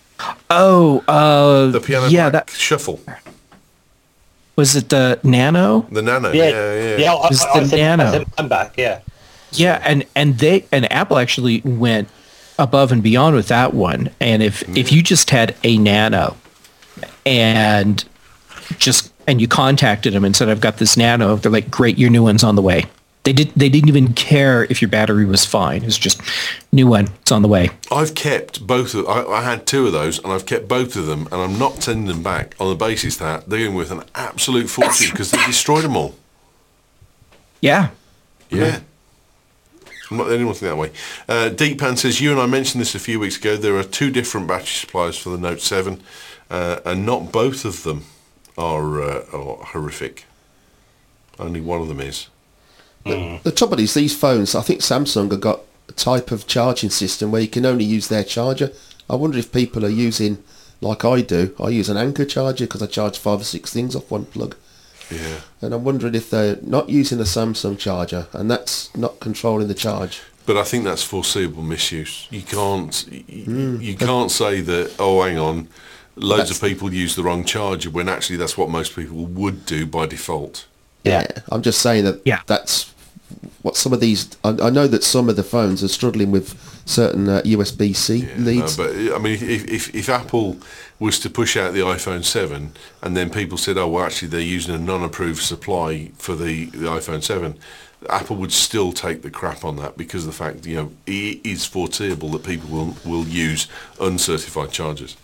The Piano Black Shuffle. Was it the Nano? The Nano, yeah. I Nano. I'm back, yeah. Yeah, and Apple actually went above and beyond with that one. And if you just had a Nano and you contacted them and said, I've got this Nano, they're like, great, your new one's on the way. They didn't even care if your battery was fine. It's just, new one, it's on the way. I've kept both of, I had 2 of those, and I've kept both of them, and I'm not sending them back on the basis that they're going with an absolute fortune because they destroyed them all. Yeah. Yeah. I'm not the only one thinking that way. Deepan says, you and I mentioned this a few weeks ago. There are 2 different battery suppliers for the Note 7, and not both of them are horrific. Only one of them is. The trouble is, these phones, I think Samsung have got a type of charging system where you can only use their charger. I wonder if people are using, like I do, I use an Anker charger because I charge 5 or 6 things off one plug. Yeah. And I'm wondering if they're not using a Samsung charger, and that's not controlling the charge. But I think that's foreseeable misuse. You can't you can't say that, oh, hang on, loads of people use the wrong charger, when actually that's what most people would do by default. Yeah. I'm just saying that Yeah. that's what some of these... I know that some of the phones are struggling with certain USB-C leads. But I mean, if Apple was to push out the iPhone 7 and then people said, oh, well, actually they're using a non-approved supply for the iPhone 7, Apple would still take the crap on that because of the fact, it is foreseeable that people will use uncertified chargers.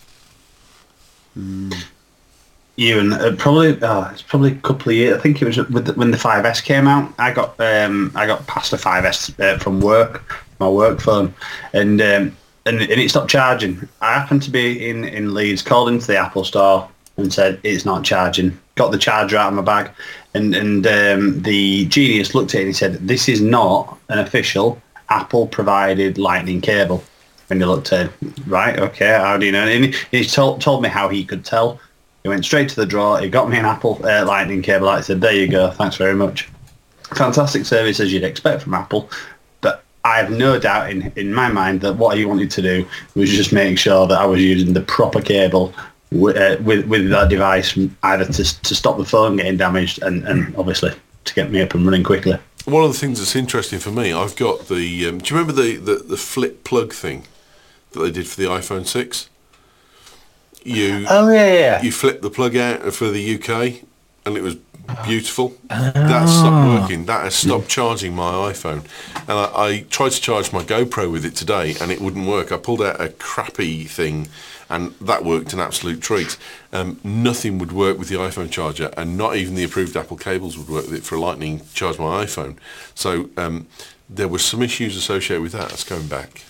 Even it's probably a couple of years. I think it was when the 5S came out. I got past the 5S from work, my work phone, and it stopped charging. I happened to be in Leeds, called into the Apple store and said it's not charging. Got the charger out of my bag, and the genius looked at it and he said, "This is not an official Apple provided Lightning cable." And he looked at it, right, okay, how do you know? And he told me how he could tell. He went straight to the drawer. He got me an Apple Lightning cable. I said, there you go. Thanks very much. Fantastic service as you'd expect from Apple. But I have no doubt in my mind that what he wanted to do was just make sure that I was using the proper cable with that device, either to stop the phone getting damaged and obviously to get me up and running quickly. One of the things that's interesting for me, I've got the... do you remember the flip plug thing that they did for the iPhone 6? You flip the plug out for the UK and it was beautiful. That stopped working. That has stopped charging my iPhone. And I tried to charge my GoPro with it today and it wouldn't work. I pulled out a crappy thing and that worked an absolute treat. Nothing would work with the iPhone charger, and not even the approved Apple cables would work with it for a Lightning charge my iPhone. So there were some issues associated with that. That's going back.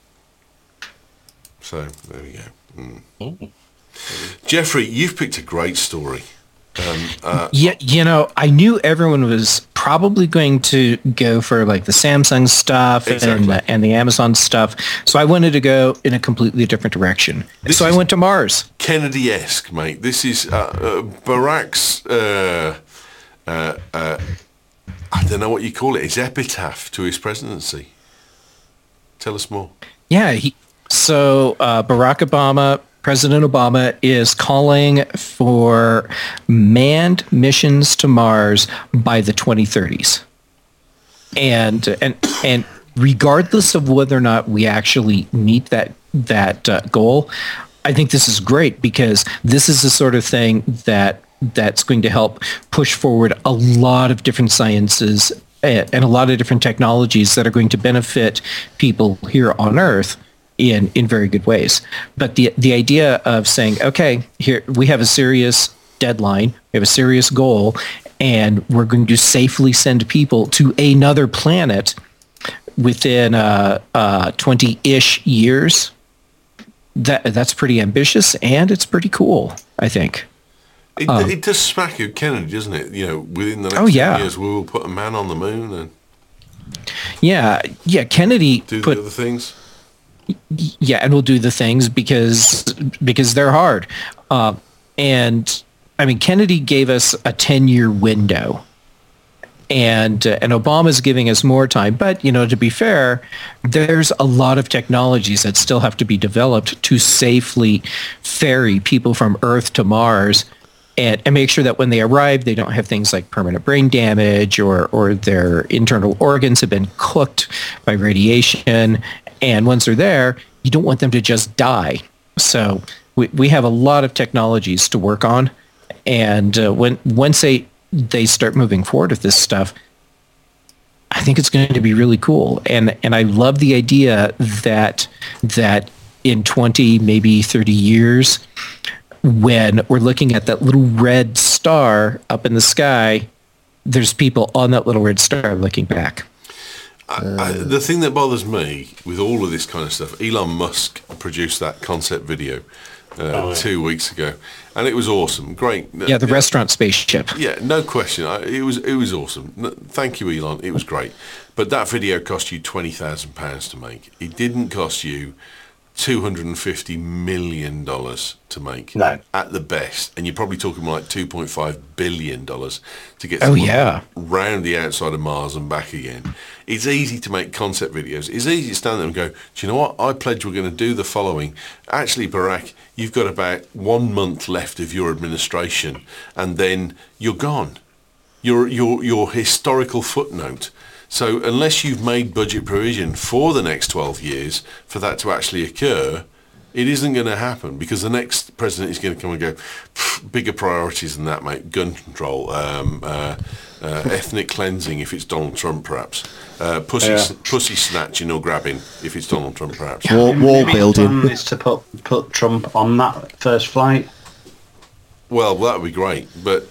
So there we go. Jeffrey, you've picked a great story. I knew everyone was probably going to go for like the Samsung stuff and the Amazon stuff. So I wanted to go in a completely different direction. So I went to Mars. Kennedy-esque, mate. This is Barack's, I don't know what you call it, his epitaph to his presidency. Tell us more. Yeah. Barack Obama, President Obama, is calling for manned missions to Mars by the 2030s. And regardless of whether or not we actually meet that goal, I think this is great because this is the sort of thing that's going to help push forward a lot of different sciences and a lot of different technologies that are going to benefit people here on Earth in very good ways. But the idea of saying, okay, here we have a serious deadline, we have a serious goal, and we're going to safely send people to another planet within 20-ish years, that's pretty ambitious, and it's pretty cool, I think. It does smack of Kennedy, doesn't it? Within the next 10 years, we will put a man on the moon and Kennedy do the other things. Yeah, and we'll do the things because they're hard. And I mean, Kennedy gave us a 10-year window, and Obama's giving us more time. But to be fair, there's a lot of technologies that still have to be developed to safely ferry people from Earth to Mars, and make sure that when they arrive, they don't have things like permanent brain damage or their internal organs have been cooked by radiation. And once they're there, you don't want them to just die. So we have a lot of technologies to work on. And once they start moving forward with this stuff, I think it's going to be really cool. And I love the idea that in 20, maybe 30 years, when we're looking at that little red star up in the sky, there's people on that little red star looking back. The thing that bothers me with all of this kind of stuff, Elon Musk produced that concept video 2 weeks ago, and it was awesome, great. Yeah, the restaurant spaceship. Yeah, no question. It was awesome. Thank you, Elon. It was great. But that video cost you £20,000 to make. It didn't cost you $250 million to make. No. At the best. And you're probably talking like $2.5 billion to get someone round the outside of Mars and back again. It's easy to make concept videos. It's easy to stand there and go, do you know what? I pledge we're going to do the following. Actually, Barack, you've got about 1 month left of your administration, and then you're gone. your historical footnote. So unless you've made budget provision for the next 12 years for that to actually occur, it isn't going to happen, because the next president is going to come and go, bigger priorities than that, mate. Gun control, ethnic cleansing if it's Donald Trump, perhaps. Pussy snatching or grabbing if it's Donald Trump, perhaps. Wall building. Is to put Trump on that first flight. Well, that would be great. But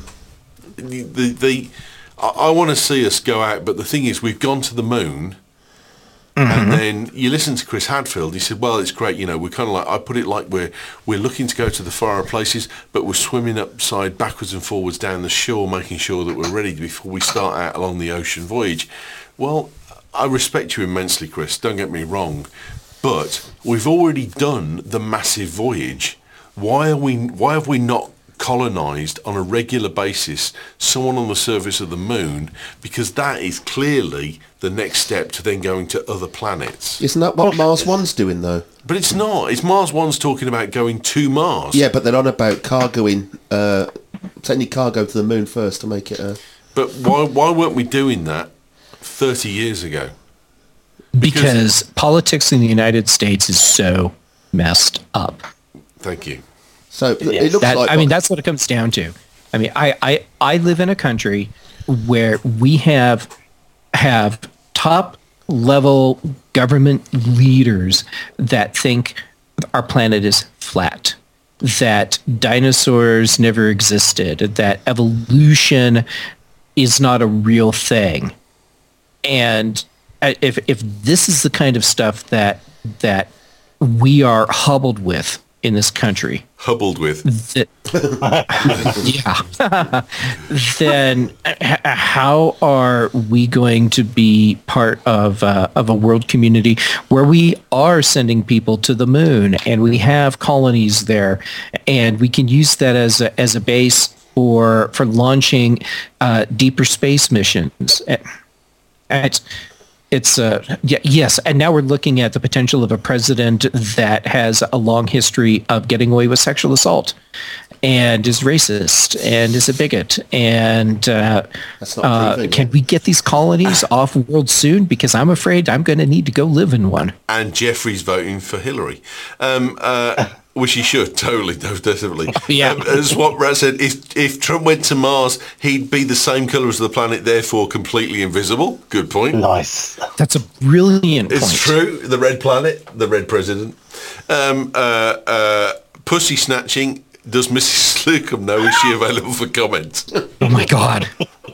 I want to see us go out. But the thing is, we've gone to the moon. And then you listen to Chris Hadfield. He said, "Well, it's great. You know, we're kind of like, I put it like we're looking to go to the far places, but we're swimming upside backwards and forwards down the shore, making sure that we're ready before we start out along the ocean voyage." Well, I respect you immensely, Chris. Don't get me wrong, but we've already done the massive voyage. Why have we not colonised on a regular basis someone on the surface of the moon? Because that is clearly the next step to then going to other planets. Isn't that what Mars One's doing, though? But it's not. It's Mars One's talking about going to Mars. Yeah, but they're on about cargoing, taking cargo to the moon first to make it. But why weren't we doing that 30 years ago? Because politics in the United States is so messed up. Thank you. So it looks like... I mean, that's what it comes down to. I mean, I live in a country where we have top level government leaders that think our planet is flat, that dinosaurs never existed, that evolution is not a real thing. And if this is the kind of stuff that we are hobbled with in this country, Hubbled with. Then how are we going to be part of a world community where we are sending people to the moon and we have colonies there, and we can use that as a base for launching deeper space missions? Yes, and now we're looking at the potential of a president that has a long history of getting away with sexual assault, and is racist, and is a bigot, and That's not proven, can we get these colonies off world soon? Because I'm afraid I'm going to need to go live in one. And Jeffrey's voting for Hillary. Which he should, totally, definitely. Yeah. As what Brad said, if Trump went to Mars, he'd be the same colour as the planet, therefore completely invisible. Good point. Nice. That's a brilliant point. It's true. The red planet, the red president. Pussy snatching. Does Mrs. Slocum know? Is she available for comment? Oh my God.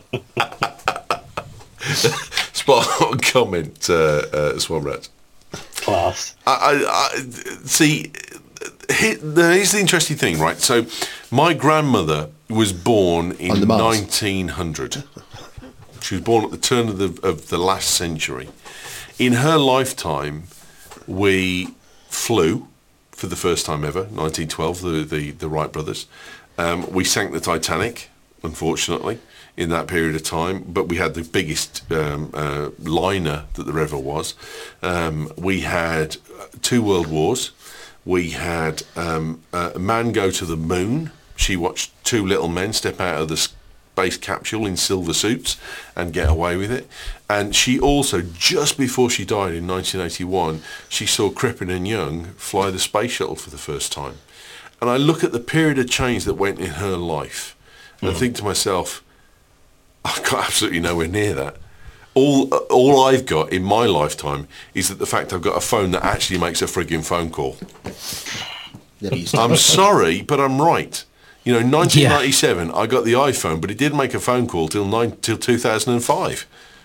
Spot on comment, Swan Rat. Class. I see. Here's the interesting thing, right? So, my grandmother was born in 1900. She was born at the turn of the last century. In her lifetime, we flew for the first time ever, 1912, the Wright brothers. We sank the Titanic, unfortunately, in that period of time, but we had the biggest liner that there ever was. We had 2 world wars. We had a man go to the moon. She watched 2 little men step out of the space capsule in silver suits and get away with it. And she also, just before she died in 1981, she saw Crippen and Young fly the space shuttle for the first time. And I look at the period of change that went in her life, and I think to myself, I've got absolutely nowhere near that. All I've got in my lifetime is that the fact I've got a phone that actually makes a frigging phone call. I'm sorry, but I'm right. You know, in 1997, I got the iPhone, but it didn't make a phone call till 2005.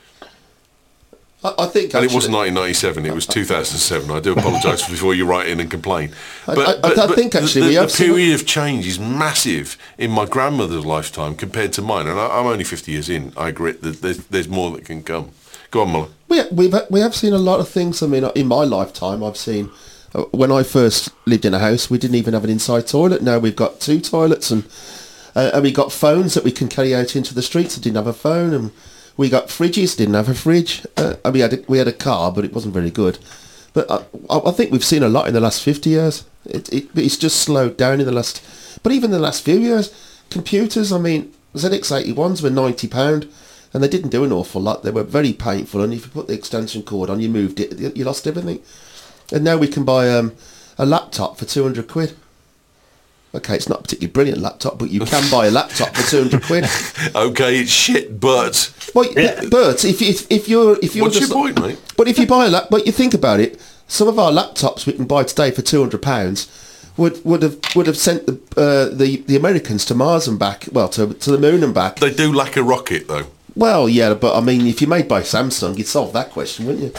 I think, and it wasn't 1997; it was 2007. I do apologise before you write in and complain. But I think actually the period of change is massive in my grandmother's lifetime compared to mine, and I'm only 50 years in. I agree that there's more that can come. Go on, Muller. We have seen a lot of things. I mean, in my lifetime, I've seen. When I first lived in a house, we didn't even have an inside toilet. Now we've got 2 toilets, and we got phones that we can carry out into the streets. I didn't have a phone, and we got fridges, didn't have a fridge. We had a car, but it wasn't very good. But I think we've seen a lot in the last 50 years. It's just slowed down in the last... But even the last few years, computers, I mean, The ZX81s were £90, and they didn't do an awful lot. They were very painful, and if you put the extension cord on, you moved it, you lost everything. And now we can buy a laptop for 200 quid. Okay, it's not a particularly brilliant laptop, but you can buy a laptop for 200 quid. Okay, it's shit, but... Well, but if you're What's just, your point, mate? But if you buy but you think about it, some of our laptops we can buy today for £200 would have sent the Americans to Mars and back, well, to the moon and back. They do lack a rocket, though. Well, yeah, but I mean, if you're made by Samsung, you'd solve that question, wouldn't you?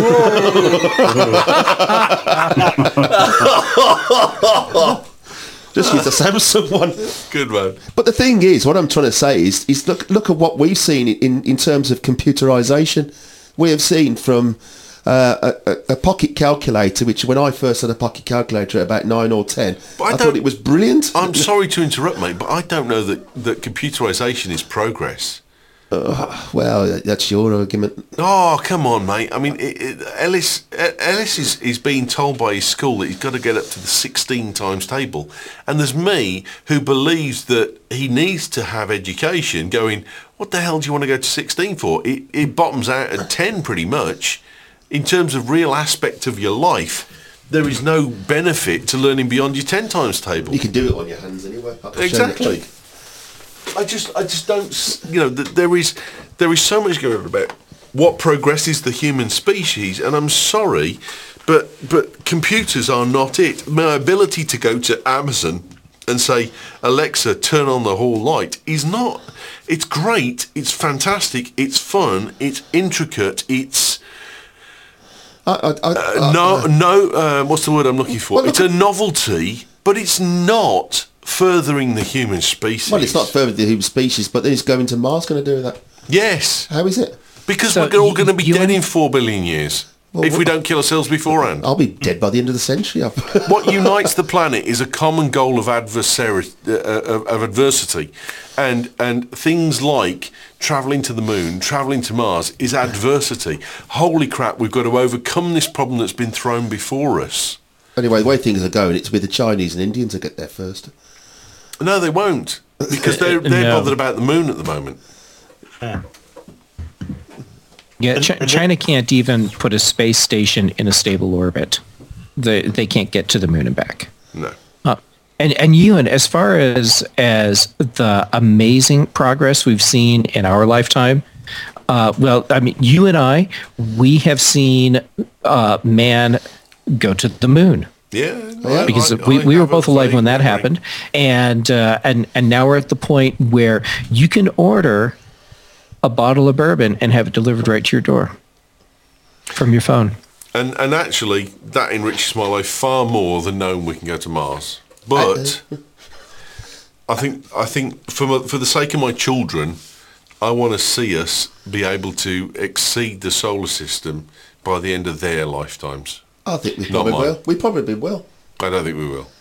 Just use a Samsung one. Good man. But the thing is, what I'm trying to say is look at what we've seen in terms of computerization. We have seen from a pocket calculator, which when I first had a pocket calculator at about 9 or 10, I thought it was brilliant. I'm sorry to interrupt, mate, but I don't know that computerization is progress. Well, that's your argument. Oh, come on, mate. I mean, Ellis is being told by his school that he's got to get up to the 16 times table. And there's me who believes that he needs to have education going, what the hell do you want to go to 16 for? It bottoms out at 10 pretty much. In terms of real aspect of your life, there is no benefit to learning beyond your 10 times table. You can do it on your hands anyway. Exactly. I just don't, there is so much going on about what progresses the human species, and I'm sorry, but computers are not it. My ability to go to Amazon and say, Alexa, turn on the hall light is not. It's great, it's fantastic, it's fun, it's intricate, it's... what's the word I'm looking for? Well, it's a novelty, but it's not furthering the human species. Well, it's not furthering the human species, but then it's going to Mars going to do that. Yes. How is it? Because we're all going to be dead in 4 billion years if we don't kill ourselves beforehand. I'll be dead by the end of the century. What unites the planet is a common goal of adversity, and things like travelling to the moon, travelling to Mars is adversity. Holy crap, we've got to overcome this problem that's been thrown before us. Anyway, the way things are going, it's with the Chinese and Indians that get there first. No, they won't, because they're bothered about the moon at the moment. Yeah, China can't even put a space station in a stable orbit. They can't get to the moon and back. No. And Ewan, as far as the amazing progress we've seen in our lifetime, well, I mean, you and I, we have seen man go to the moon. Yeah, because we were both alive when that happened, and now we're at the point where you can order a bottle of bourbon and have it delivered right to your door from your phone. And actually, that enriches my life far more than knowing we can go to Mars. But I think for the sake of my children, I want to see us be able to exceed the solar system by the end of their lifetimes. I think we probably will. We probably will. I don't think we will.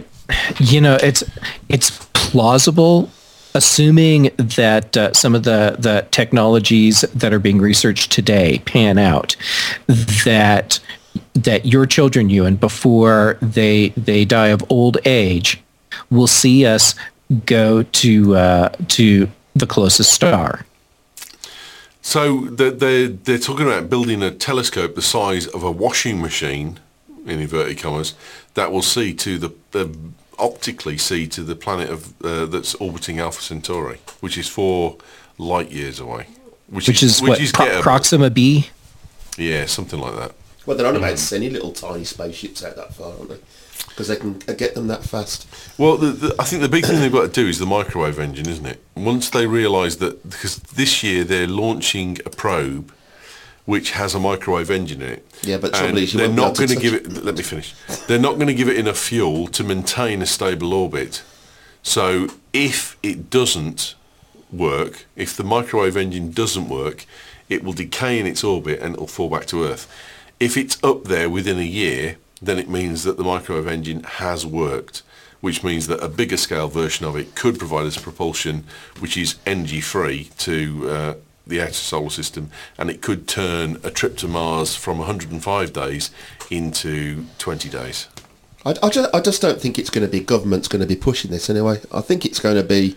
It's plausible, assuming that some of the technologies that are being researched today pan out, that your children, Ewan, before they die of old age, will see us go to the closest star. So they're talking about building a telescope the size of a washing machine, in inverted commas, that will see to the optically see to the planet of that's orbiting Alpha Centauri, which is 4 light years away. Which is Proxima B? Yeah, something like that. Well, they're on about sending little tiny spaceships out that far, aren't they? Because they can get them that fast. Well, I think the big thing they've got to do is the microwave engine, isn't it? Once they realise that, because this year they're launching a probe which has a microwave engine in it. Yeah, but they're not going to give it. Let me finish. They're not going to give it enough fuel to maintain a stable orbit. So if it doesn't work, if the microwave engine doesn't work, it will decay in its orbit and it'll fall back to Earth. If it's up there within a year, then it means that the microwave engine has worked, which means that a bigger scale version of it could provide us propulsion which is energy free to the outer solar system, and it could turn a trip to Mars from 105 days into 20 days. I just don't think it's going to be government's going to be pushing this anyway. I think it's going to be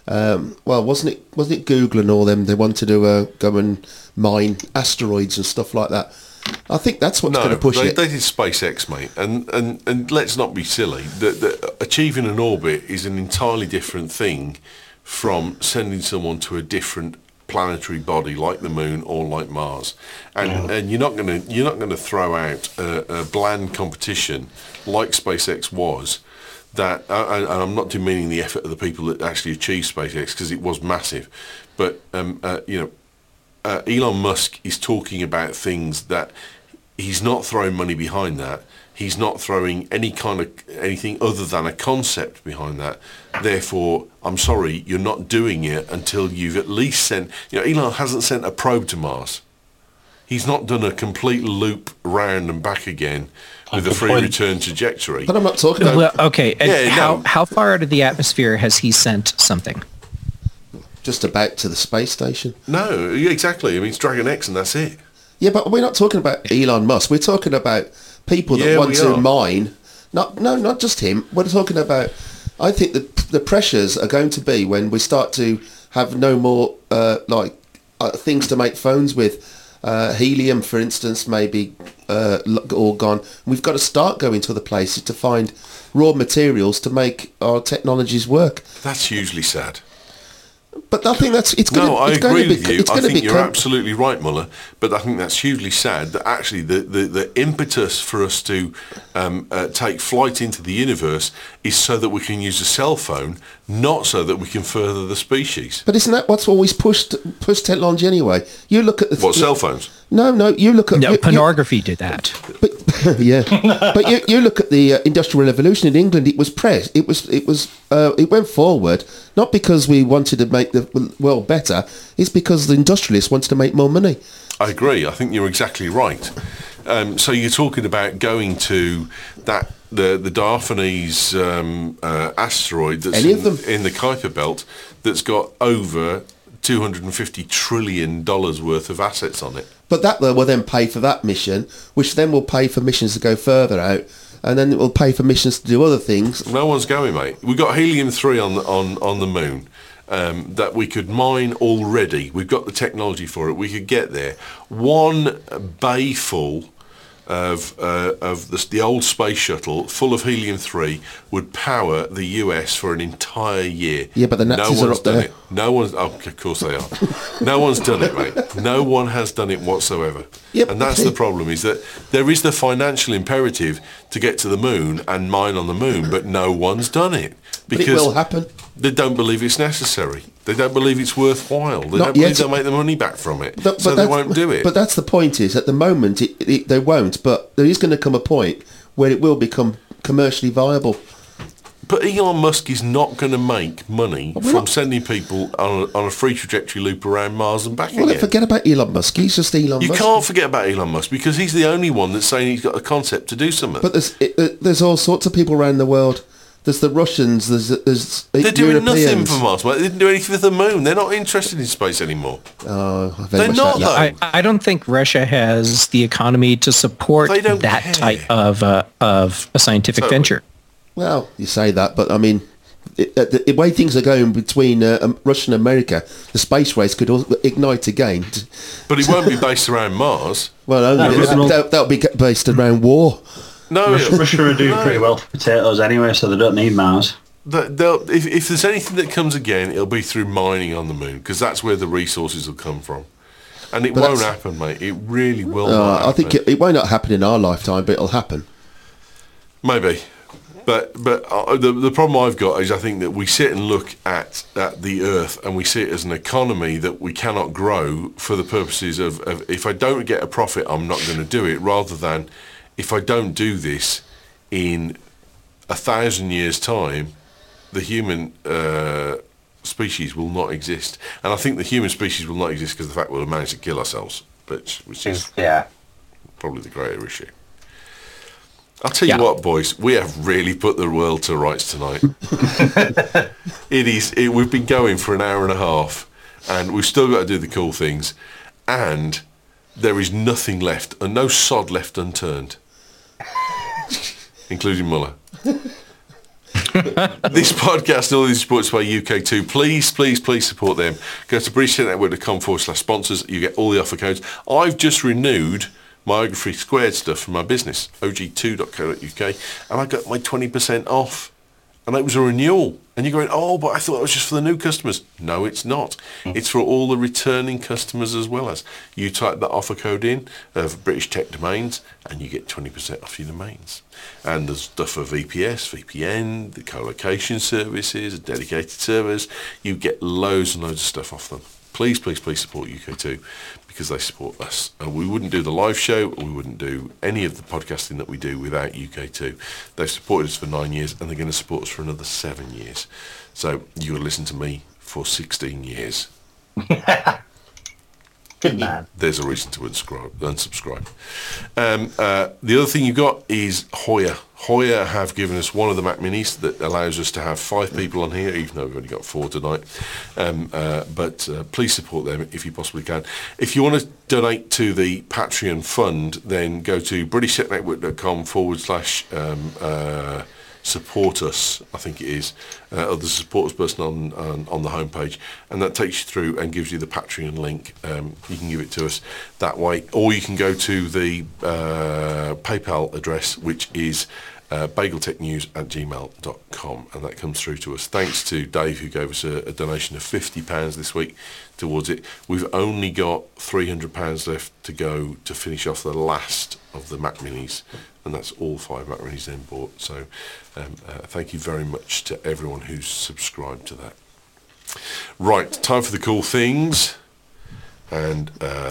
well, wasn't it Google and all them? They wanted to go and mine asteroids and stuff like that. I think that's what's going to push it. They did SpaceX, mate, and let's not be silly. Achieving an orbit is an entirely different thing from sending someone to a different planetary body like the moon or like Mars, and you're not going to throw out a bland competition like SpaceX was. That and I'm not demeaning the effort of the people that actually achieved SpaceX, because it was massive, but Elon Musk is talking about things that he's not throwing money behind that. He's not throwing anything other than a concept behind that. Therefore, I'm sorry, you're not doing it until you've at least sent... Elon hasn't sent a probe to Mars. He's not done a complete loop round and back again with a free return trajectory. But I'm not talking about... Well, okay, and how far out of the atmosphere has he sent something? Just about to the space station. No, exactly. I mean, it's Dragon X and that's it. Yeah, but we're not talking about Elon Musk. We're talking about people that want to mine. Not just him. We're talking about... I think the pressures are going to be when we start to have no more things to make phones with. Helium, for instance, maybe all gone. We've got to start going to other places to find raw materials to make our technologies work. That's hugely sad. But I think I agree with you. I think you're absolutely right, Muller. But I think that's hugely sad that actually the impetus for us to take flight into the universe is so that we can use a cell phone, not so that we can further the species. But isn't that what's always pushed technology anyway? You look at cell phones? No, you look at... pornography did that. But, yeah. But you look at the Industrial Revolution in England, it was pressed. It went forward, not because we wanted to make the world better, it's because the industrialists wanted to make more money. I agree. I think you're exactly right. So you're talking about going to the Diophanes asteroid that's in the Kuiper Belt that's got over $250 trillion worth of assets on it. But that will then pay for that mission, which then will pay for missions to go further out, and then it will pay for missions to do other things. No one's going, mate. We've got helium-3 on the moon that we could mine already. We've got the technology for it. We could get there. One bay full of the old space shuttle full of helium-3 would power the US for an entire year. Yeah, but the Nazis are up there. Of course they are. No one's done it, mate. No one has done it whatsoever. Yep, and that's the problem, is that there is the financial imperative to get to the moon and mine on the moon, but no one's done it. Because but it will happen. They don't believe it's necessary. They don't believe it's worthwhile. They don't believe they'll make the money back from it. So they won't do it. But that's the point, is at the moment they won't, but there is going to come a point where it will become commercially viable. But Elon Musk is not going to make money from sending people on a free trajectory loop around Mars and back again. Well, forget about Elon Musk. He's just Elon Musk. You can't forget about Elon Musk because he's the only one that's saying he's got a concept to do something. But there's all sorts of people around the world. There's the Russians, there's They're doing Europeans. nothing for Mars, mate. They didn't do anything for the moon. They're not interested in space anymore. They're not, though. I don't think Russia has the economy to support that type of a scientific venture. Well, you say that, but I mean, the way things are going between Russia and America, the space race could ignite again. But it won't be based around Mars. Well, that'll be based around war. No, Russia are doing pretty well for potatoes anyway, so they don't need Mars. If there's anything that comes again, it'll be through mining on the moon, because that's where the resources will come from. And it won't happen, mate. It really will not happen. I think it might not happen in our lifetime, but it'll happen. Maybe. But the problem I've got is I think that we sit and look at the Earth and we see it as an economy that we cannot grow for the purposes of if I don't get a profit, I'm not going to do it, rather than if I don't do this in 1,000 years' time, the human species will not exist. And I think the human species will not exist because of the fact we'll have managed to kill ourselves, which is probably the greater issue. I'll tell you what, boys, we have really put the world to rights tonight. We've been going for an hour and a half, and we've still got to do the cool things, and there is nothing left, and no sod left unturned, including Muller. This podcast and all these supported by UK2. Please support them. Go to BritishNetwork.com/sponsors. You get all the offer codes. I've just renewed my Free Squared stuff from my business, og2.co.uk, and I got my 20% off. And it was a renewal. And you're going, oh, but I thought it was just for the new customers. No, it's not. It's for all the returning customers as well as. You type that offer code in for British Tech Domains and you get 20% off your domains. And there's stuff for VPS, VPN, the co-location services, dedicated servers. You get loads and loads of stuff off them. Please support UK2 because they support us. And we wouldn't do the live show, we wouldn't do any of the podcasting that we do without UK2. They've supported us for 9 years and they're going to support us for another 7 years. So you'll listen to me for 16 years. Good man. There's a reason to unsubscribe. The other thing you've got is Hoya. Hoya have given us one of the Mac Minis that allows us to have 5 people on here, even though we've only got 4 tonight. But please support them if you possibly can. If you want to donate to the Patreon fund, then go to BritishTechNetwork.com/support us, I think it is, or the support us button on the homepage, and that takes you through and gives you the Patreon link. You can give it to us that way, or you can go to the PayPal address, which is bageltechnews@gmail.com, and that comes through to us. Thanks to Dave, who gave us a donation of £50 this week towards it. We've only got £300 left to go to finish off the last of the Mac Minis, and that's all 5 Mac Minis then bought. So thank you very much to everyone who's subscribed to that. Right, time for the cool things, and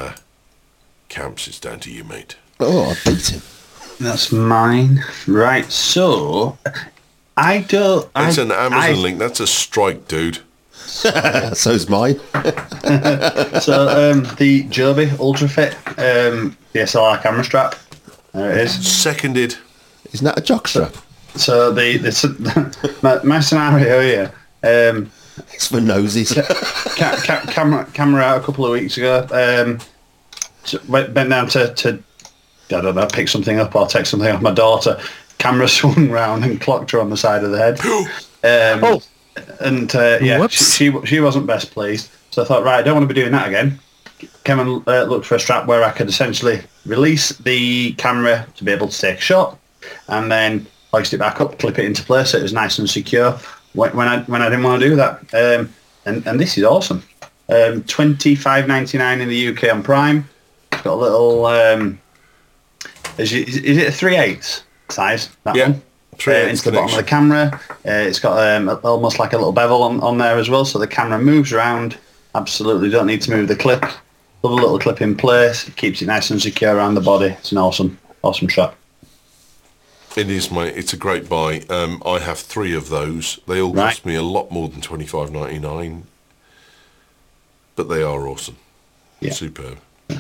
Camps, it's down to you, mate. Oh, I beat him. That's mine. Right, so It's an Amazon link. That's a strike, dude. So's mine. So the Joby Ultrafit DSLR camera strap. There it is. Seconded. Isn't that a jockstrap? So my scenario here. It's for noses. Camera out a couple of weeks ago. Went down to I don't know, pick something up or take something off my daughter. Camera swung round and clocked her on the side of the head. And she wasn't best pleased. So I thought, right, I don't want to be doing that again. Came and looked for a strap where I could essentially release the camera to be able to take a shot, and then hoist it back up, clip it into place so it was nice and secure when I didn't want to do that. And this is awesome. $25.99 in the UK on Prime. It's got a little. Is it a 3/8 size? That one. 3/8 into the bottom of the camera. It's got almost like a little bevel on there as well, so the camera moves around. Absolutely don't need to move the clip. Put a little clip in place. It keeps it nice and secure around the body. It's an awesome strap. It is, mate. It's a great buy. I have 3 of those. They all cost me a lot more than $25.99, but they are awesome. Yeah. Superb.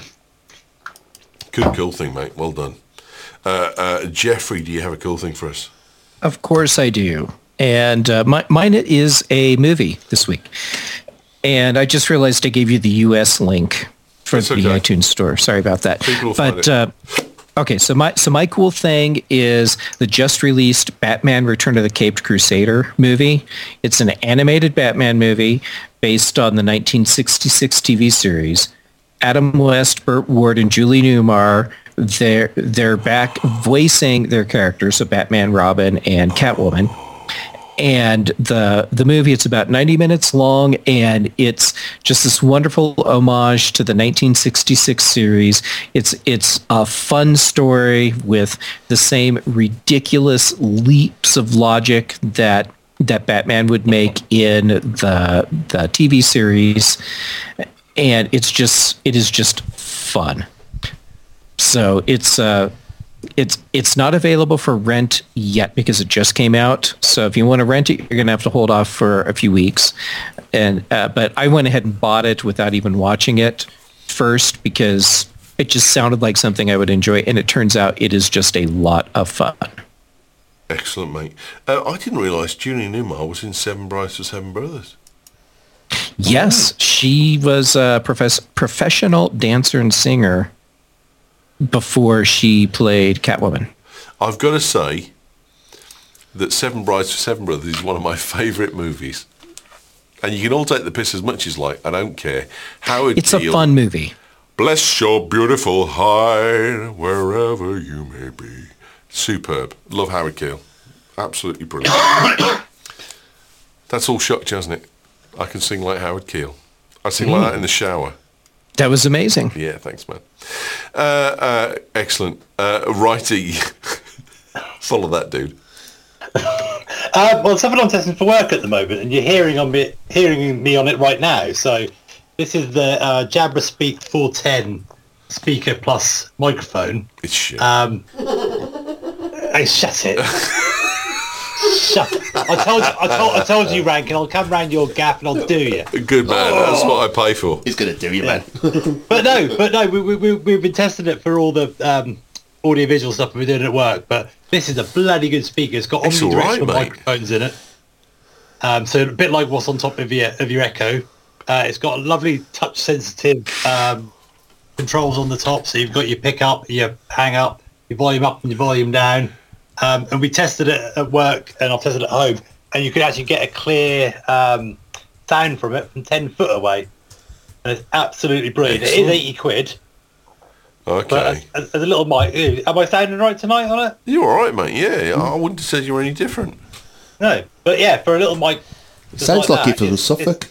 Good cool thing, mate. Well done. Jeffrey, do you have a cool thing for us? Of course I do. And mine is a movie this week. And I just realized I gave you the US link for the iTunes store. Sorry about that. People will find it. Okay, so my cool thing is the just released Batman Return of the Caped Crusader movie. It's an animated Batman movie based on the 1966 TV series. Adam West, Burt Ward, and Julie Newmar, they're back voicing their characters, so Batman, Robin, and Catwoman. And the movie, it's about 90 minutes long, and it's just this wonderful homage to the 1966 series. It's a fun story with the same ridiculous leaps of logic that Batman would make in the TV series, and it is just fun. So it's not available for rent yet because it just came out. So if you want to rent it, you're going to have to hold off for a few weeks. And but I went ahead and bought it without even watching it first because it just sounded like something I would enjoy. And it turns out it is just a lot of fun. Excellent, mate. I didn't realise Julie Newmar was in Seven Brides for Seven Brothers. Yes, she was a professional dancer and singer before she played Catwoman. I've got to say, that Seven Brides for Seven Brothers is one of my favourite movies. And you can all take the piss as much as like. I don't care. Howard It's a Keel, fun movie. bless your beautiful heart wherever you may be. Superb. Love Howard Keel. Absolutely brilliant. That's all shocked you, hasn't it? I can sing like Howard Keel. I sing like that in the shower. That was amazing. Yeah, thanks, man. Excellent. Righty. Follow that, dude. Well, something I'm testing for work at the moment, and you're hearing me on it right now. So this is the Jabra Speak 410 speaker plus microphone. It's shit. Hey, shut it. Shut it. I told you, Rankin, I'll come round your gaff and I'll do you. Good man. That's what I pay for. He's going to do you, man. But no, we've been testing it for all the audiovisual stuff we're doing at work. But this is a bloody good speaker. It's got It's all right, omnidirectional mate. microphones in it. So a bit like what's on top of your Echo. It's got a lovely touch-sensitive controls on the top. So you've got your pick-up, your hang-up, your volume up and your volume down. And we tested it at work, and I've tested it at home, and you could actually get a clear sound from it from 10 foot away. And it's absolutely brilliant. Excellent. It is 80 quid. Okay. But as a little mic, am I sounding right tonight on it? You're all right, mate. Yeah, I wouldn't have said you were any different. No. But yeah, for a little mic... just Sounds like that, it from Suffolk.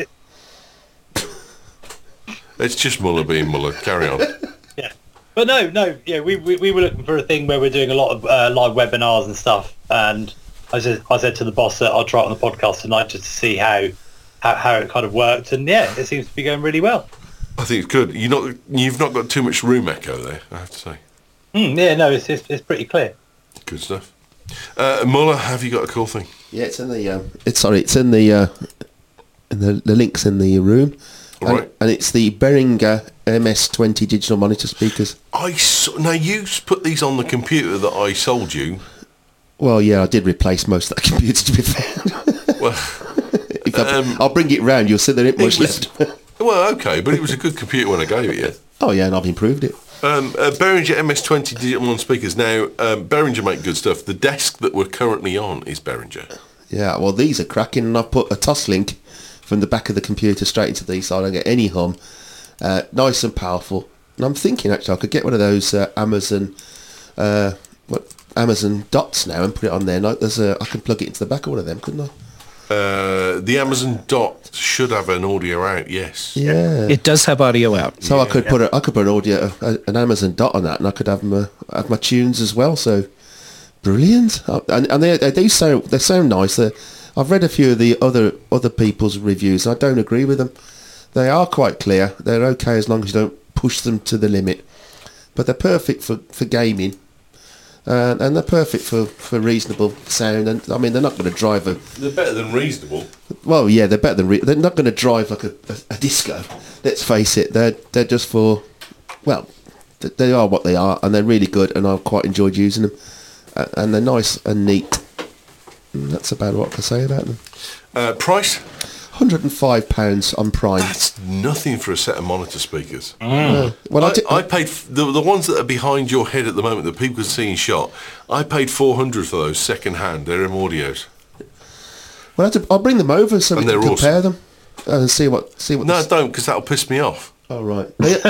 It's just Muller being Muller. Carry on. Yeah. But no, yeah, we were looking for a thing where we're doing a lot of live webinars and stuff, and I said to the boss that I'll try it on the podcast tonight just to see how it kind of worked, and yeah, it seems to be going really well. I think it's good. You've not got too much room echo there, I have to say. Yeah, no, it's pretty clear. Good stuff. Muller, have you got a cool thing? Yeah, it's in the. It's in the links in the room. Right. And it's the Behringer MS20 digital monitor speakers. Now you put these on the computer that I sold you. Well, yeah, I did replace most of that computer, to be fair. Well, I'll bring it round. You'll see there ain't much was- left. well, okay, but it was a good computer when I gave it you. Oh, yeah, and I've improved it. Behringer MS20 digital monitor speakers. Now, Behringer make good stuff. The desk that we're currently on is Behringer. Yeah, well, these are cracking, and I put a Toslink from the back of the computer straight into these, so I don't get any hum. Nice and powerful. And I'm thinking, actually, I could get one of those Amazon Dots now and put it on there. And I can plug it into the back of one of them, couldn't I? The Amazon Dot should have an audio out, yes. Yeah. It does have audio out. So I could put an audio, an Amazon Dot on that, and I could have my tunes as well. So brilliant, and they sound nice. I've read a few of the other people's reviews. I don't agree with them. They are quite clear. They're okay as long as you don't push them to the limit. But they're perfect for gaming, and they're perfect for reasonable sound. And I mean, they're not going to drive They're better than reasonable. Well, yeah, they're better than they're not going to drive like a disco. Let's face it, they're just for, well, they are what they are, and they're really good, and I've quite enjoyed using them, and they're nice and neat. And that's about what I can say about them. Price? £105 on Prime. That's nothing for a set of monitor speakers. Well, I paid the ones that are behind your head at the moment that people can see in shot. I paid $400 for those second hand. They're M-Audios. Well, I'll bring them over so we And can they're compare them and see what. No, don't, because that'll piss me off. Oh, right.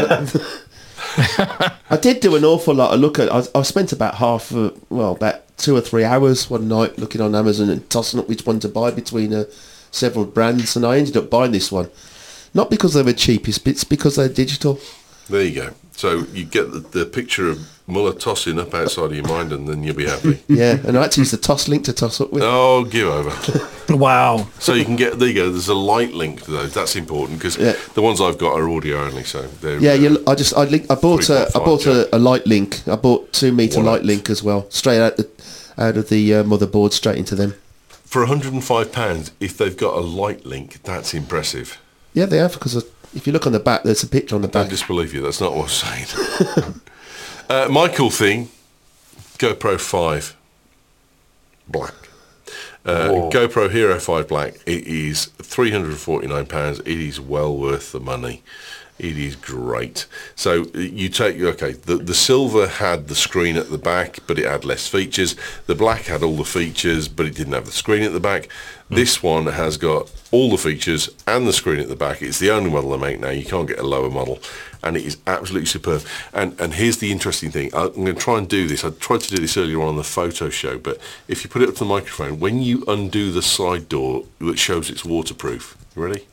I did do an awful lot of look at. I spent about about 2 or 3 hours one night looking on Amazon and tossing up which one to buy between several brands, and I ended up buying this one. Not because they were cheap, it's because they're digital. There you go. So you get the picture of Muller tossing up outside of your mind, and then you'll be happy. Yeah, and I actually used the Toslink to toss up with. Oh, give over. Wow. So you can get, there you go, there's a light link to those. That's important, because the ones I've got are audio only, so they're... Yeah, I bought 3.5 a light link. I bought 2 meter light link as well, straight out of the motherboard, straight into them. For £105, if they've got a light link, that's impressive. Yeah, they have, because if you look on the back, there's a picture on the I don't back. disbelieve you, that's not what I'm saying. My cool thing, GoPro 5 Black. GoPro Hero 5 Black, it is £349. It is well worth the money. It is great. So you take, okay, the silver had the screen at the back, but it had less features. The black had all the features, but it didn't have the screen at the back. This one has got all the features and the screen at the back. It's the only model they make now. You can't get a lower model. And it is absolutely superb. And here's the interesting thing. I'm going to try and do this. I tried to do this earlier on the photo show, but if you put it up to the microphone, when you undo the side door that shows it's waterproof, you ready?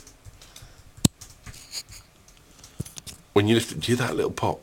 When you lift it, do you hear that little pop?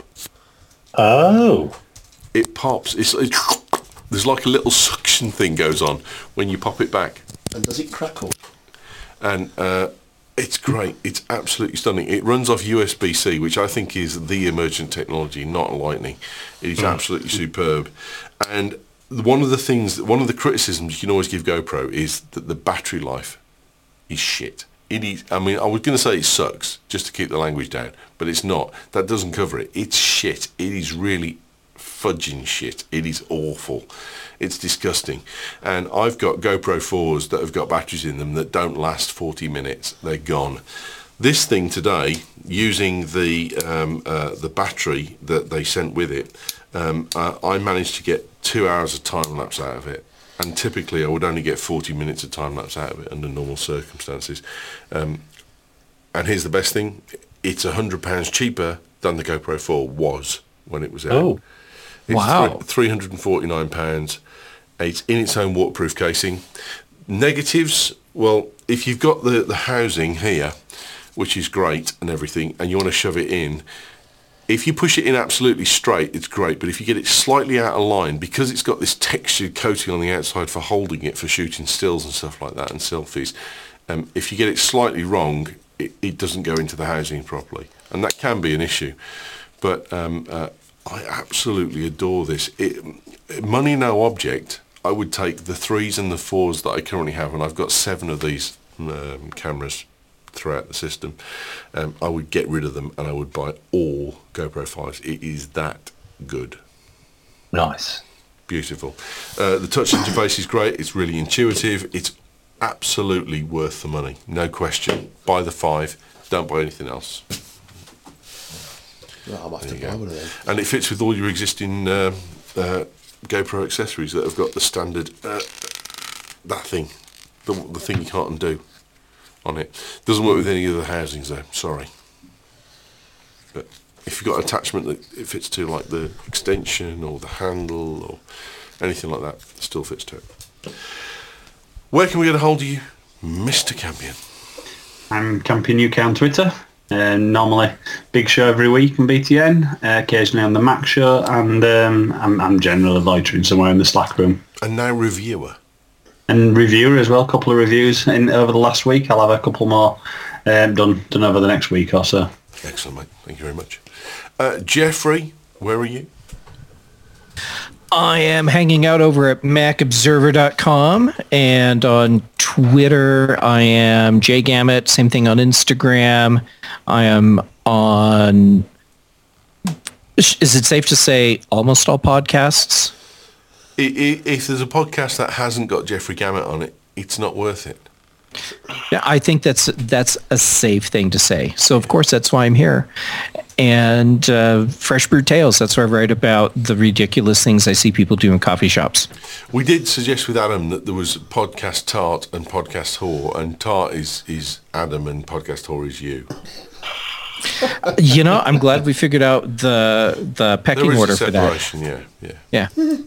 Oh. It pops. There's like a little suction thing goes on when you pop it back. And does it crackle? And it's great. It's absolutely stunning. It runs off USB-C, which I think is the emergent technology, not Lightning. It is absolutely superb. And one of the criticisms you can always give GoPro is that the battery life is shit. It is, I mean, I was going to say it sucks, just to keep the language down, but it's not. That doesn't cover it. It's shit. It is really fudging shit. It is awful. It's disgusting. And I've got GoPro 4s that have got batteries in them that don't last 40 minutes. They're gone. This thing today, using the battery that they sent with it, I managed to get 2 hours of time lapse out of it. And typically I would only get 40 minutes of time lapse out of it under normal circumstances. And here's the best thing. It's £100 cheaper than the GoPro 4 was when it was out. Oh. It's Wow. £349. It's in its own waterproof casing. Negatives, well, if you've got the housing here, which is great and everything, and you want to shove it in, if you push it in absolutely straight, it's great. But if you get it slightly out of line, because it's got this textured coating on the outside for holding it, for shooting stills and stuff like that and selfies, if you get it slightly wrong, it doesn't go into the housing properly. And that can be an issue. But I absolutely adore this. Money no object, I would take the 3s and the 4s that I currently have, and I've got 7 of these cameras throughout the system. I would get rid of them and I would buy all GoPro 5s. It is that good. Nice. Beautiful. The touch interface is great. It's really intuitive. It's absolutely worth the money. No question. Buy the 5. Don't buy anything else. Well, I might have to buy one of them. And it fits with all your existing GoPro accessories that have got the standard, that thing, the thing you can't undo on it. Doesn't work with any of the housings though, sorry. But if you've got an attachment that it fits to, like the extension or the handle or anything like that, it still fits to it. Where can we get a hold of you, Mr. Campion? I'm Campion UK on Twitter. Normally big show every week on BTN, occasionally on the Mac show, and I'm generally loitering somewhere in the Slack room. And now reviewer. And reviewer as well, a couple of reviews over the last week. I'll have a couple more done over the next week or so. Excellent, mate. Thank you very much. Jeffrey, where are you? I am hanging out over at macobserver.com, and on Twitter I am jgamut, same thing on Instagram. I am on, is it safe to say almost all podcasts? If there's a podcast that hasn't got Jeffrey Gamet on it, it's not worth it. Yeah, I think that's a safe thing to say. So of course that's why I'm here. And Fresh Brew Tales, that's where I write about the ridiculous things I see people do in coffee shops. We did suggest with Adam that there was Podcast Tart and Podcast Whore, and Tart is Adam and Podcast Whore is you. You know, I'm glad we figured out the pecking order for that. There is a separation, yeah. Yeah.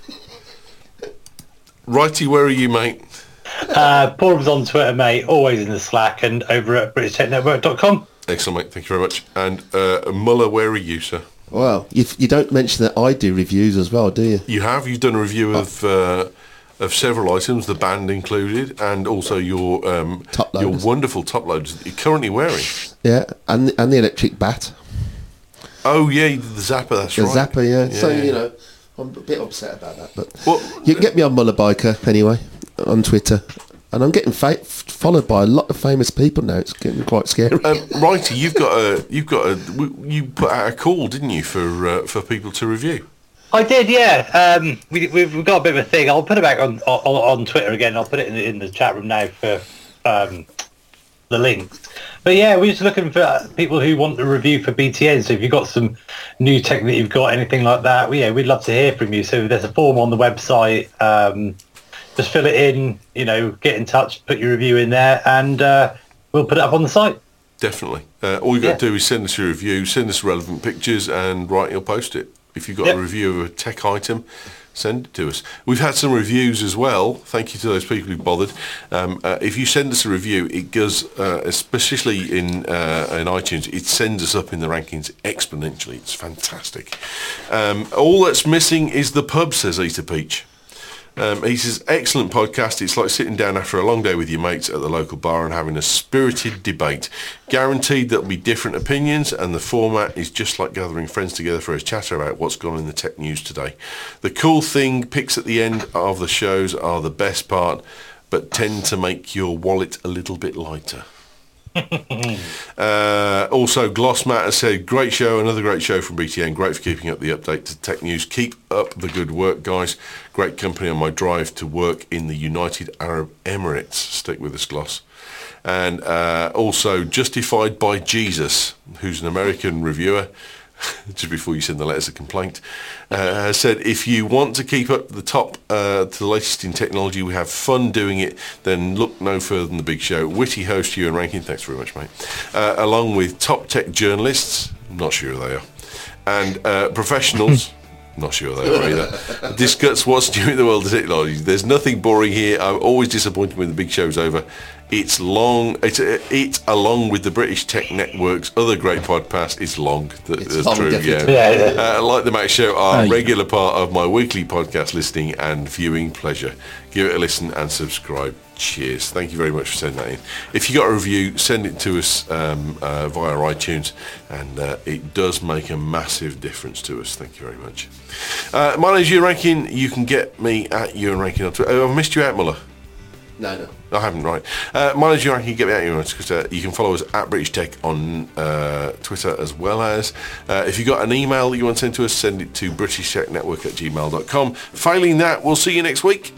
Righty, where are you, mate? Paul's on Twitter, mate, always in the Slack, and over at BritishTechNetwork.com. Excellent, mate. Thank you very much. And Muller, where are you, sir? Well, you don't mention that I do reviews as well, do you? You have. You've done a review of several items, the band included, and also your wonderful top loaders that you're currently wearing. Yeah, and the electric bat. Oh, yeah, you did the Zapper, that's right. The Zapper, yeah. So, you know, I'm a bit upset about that. But you can get me on Muller Biker, anyway, on Twitter. And I'm getting followed by a lot of famous people now. It's getting quite scary. Righty, you put out a call, didn't you, for people to review? I did, yeah. We've got a bit of a thing. I'll put it back on Twitter again. I'll put it in the chat room now for the links. But yeah, we're just looking for people who want to review for BTN. So if you've got some new tech that you've got, anything like that, we'd love to hear from you. So there's a form on the website. Just fill it in, get in touch, put your review in there, and we'll put it up on the site. Definitely. All you got to do is send us your review, send us relevant pictures, and you'll post it. If you've got a review of a tech item, send it to us. We've had some reviews as well. Thank you to those people who bothered. If you send us a review, it does, especially in iTunes, it sends us up in the rankings exponentially. It's fantastic. All that's missing is the pub, says Eater Peach. He says, excellent podcast. It's like sitting down after a long day with your mates at the local bar and having a spirited debate. Guaranteed there'll be different opinions, and the format is just like gathering friends together for a chatter about what's gone in the tech news today. The cool thing, picks at the end of the shows are the best part, but tend to make your wallet a little bit lighter. Also, Glossmatter said, great show, another great show from BTN. Great for keeping up the update to tech news. Keep up the good work, guys. Great company on my drive to work in the United Arab Emirates. Stick with us, Gloss. And also, Justified by Jesus, who's an American reviewer, just before you send the letters of complaint, has said, if you want to keep up the top to the latest in technology, we have fun doing it, then look no further than the big show. Witty host, Ewan Rankin, thanks very much, mate. Along with top tech journalists, not sure who they are, and professionals, not sure they are either, discuss what's new in the world of technology. There's nothing boring here. I'm always disappointed when the big show's over. It's long. It along with the British Tech Network's other great podcast is long. That's long, true. definitely. Yeah. Like the Mac Show, are a regular part of my weekly podcast listening and viewing pleasure. Give it a listen and subscribe. Cheers. Thank you very much for sending that in. If you got a review, send it to us via iTunes, and it does make a massive difference to us. Thank you very much. My name's Ewan Rankin. You can get me at Ewan Rankin on Twitter. I've missed you out, Muller. No. I haven't, right. My name's Ewan Rankin. You can get me at Ewan on Twitter. You can follow us at British Tech on Twitter as well as. If you got an email that you want to send to us, send it to BritishTechNetwork@gmail.com. Failing that, we'll see you next week.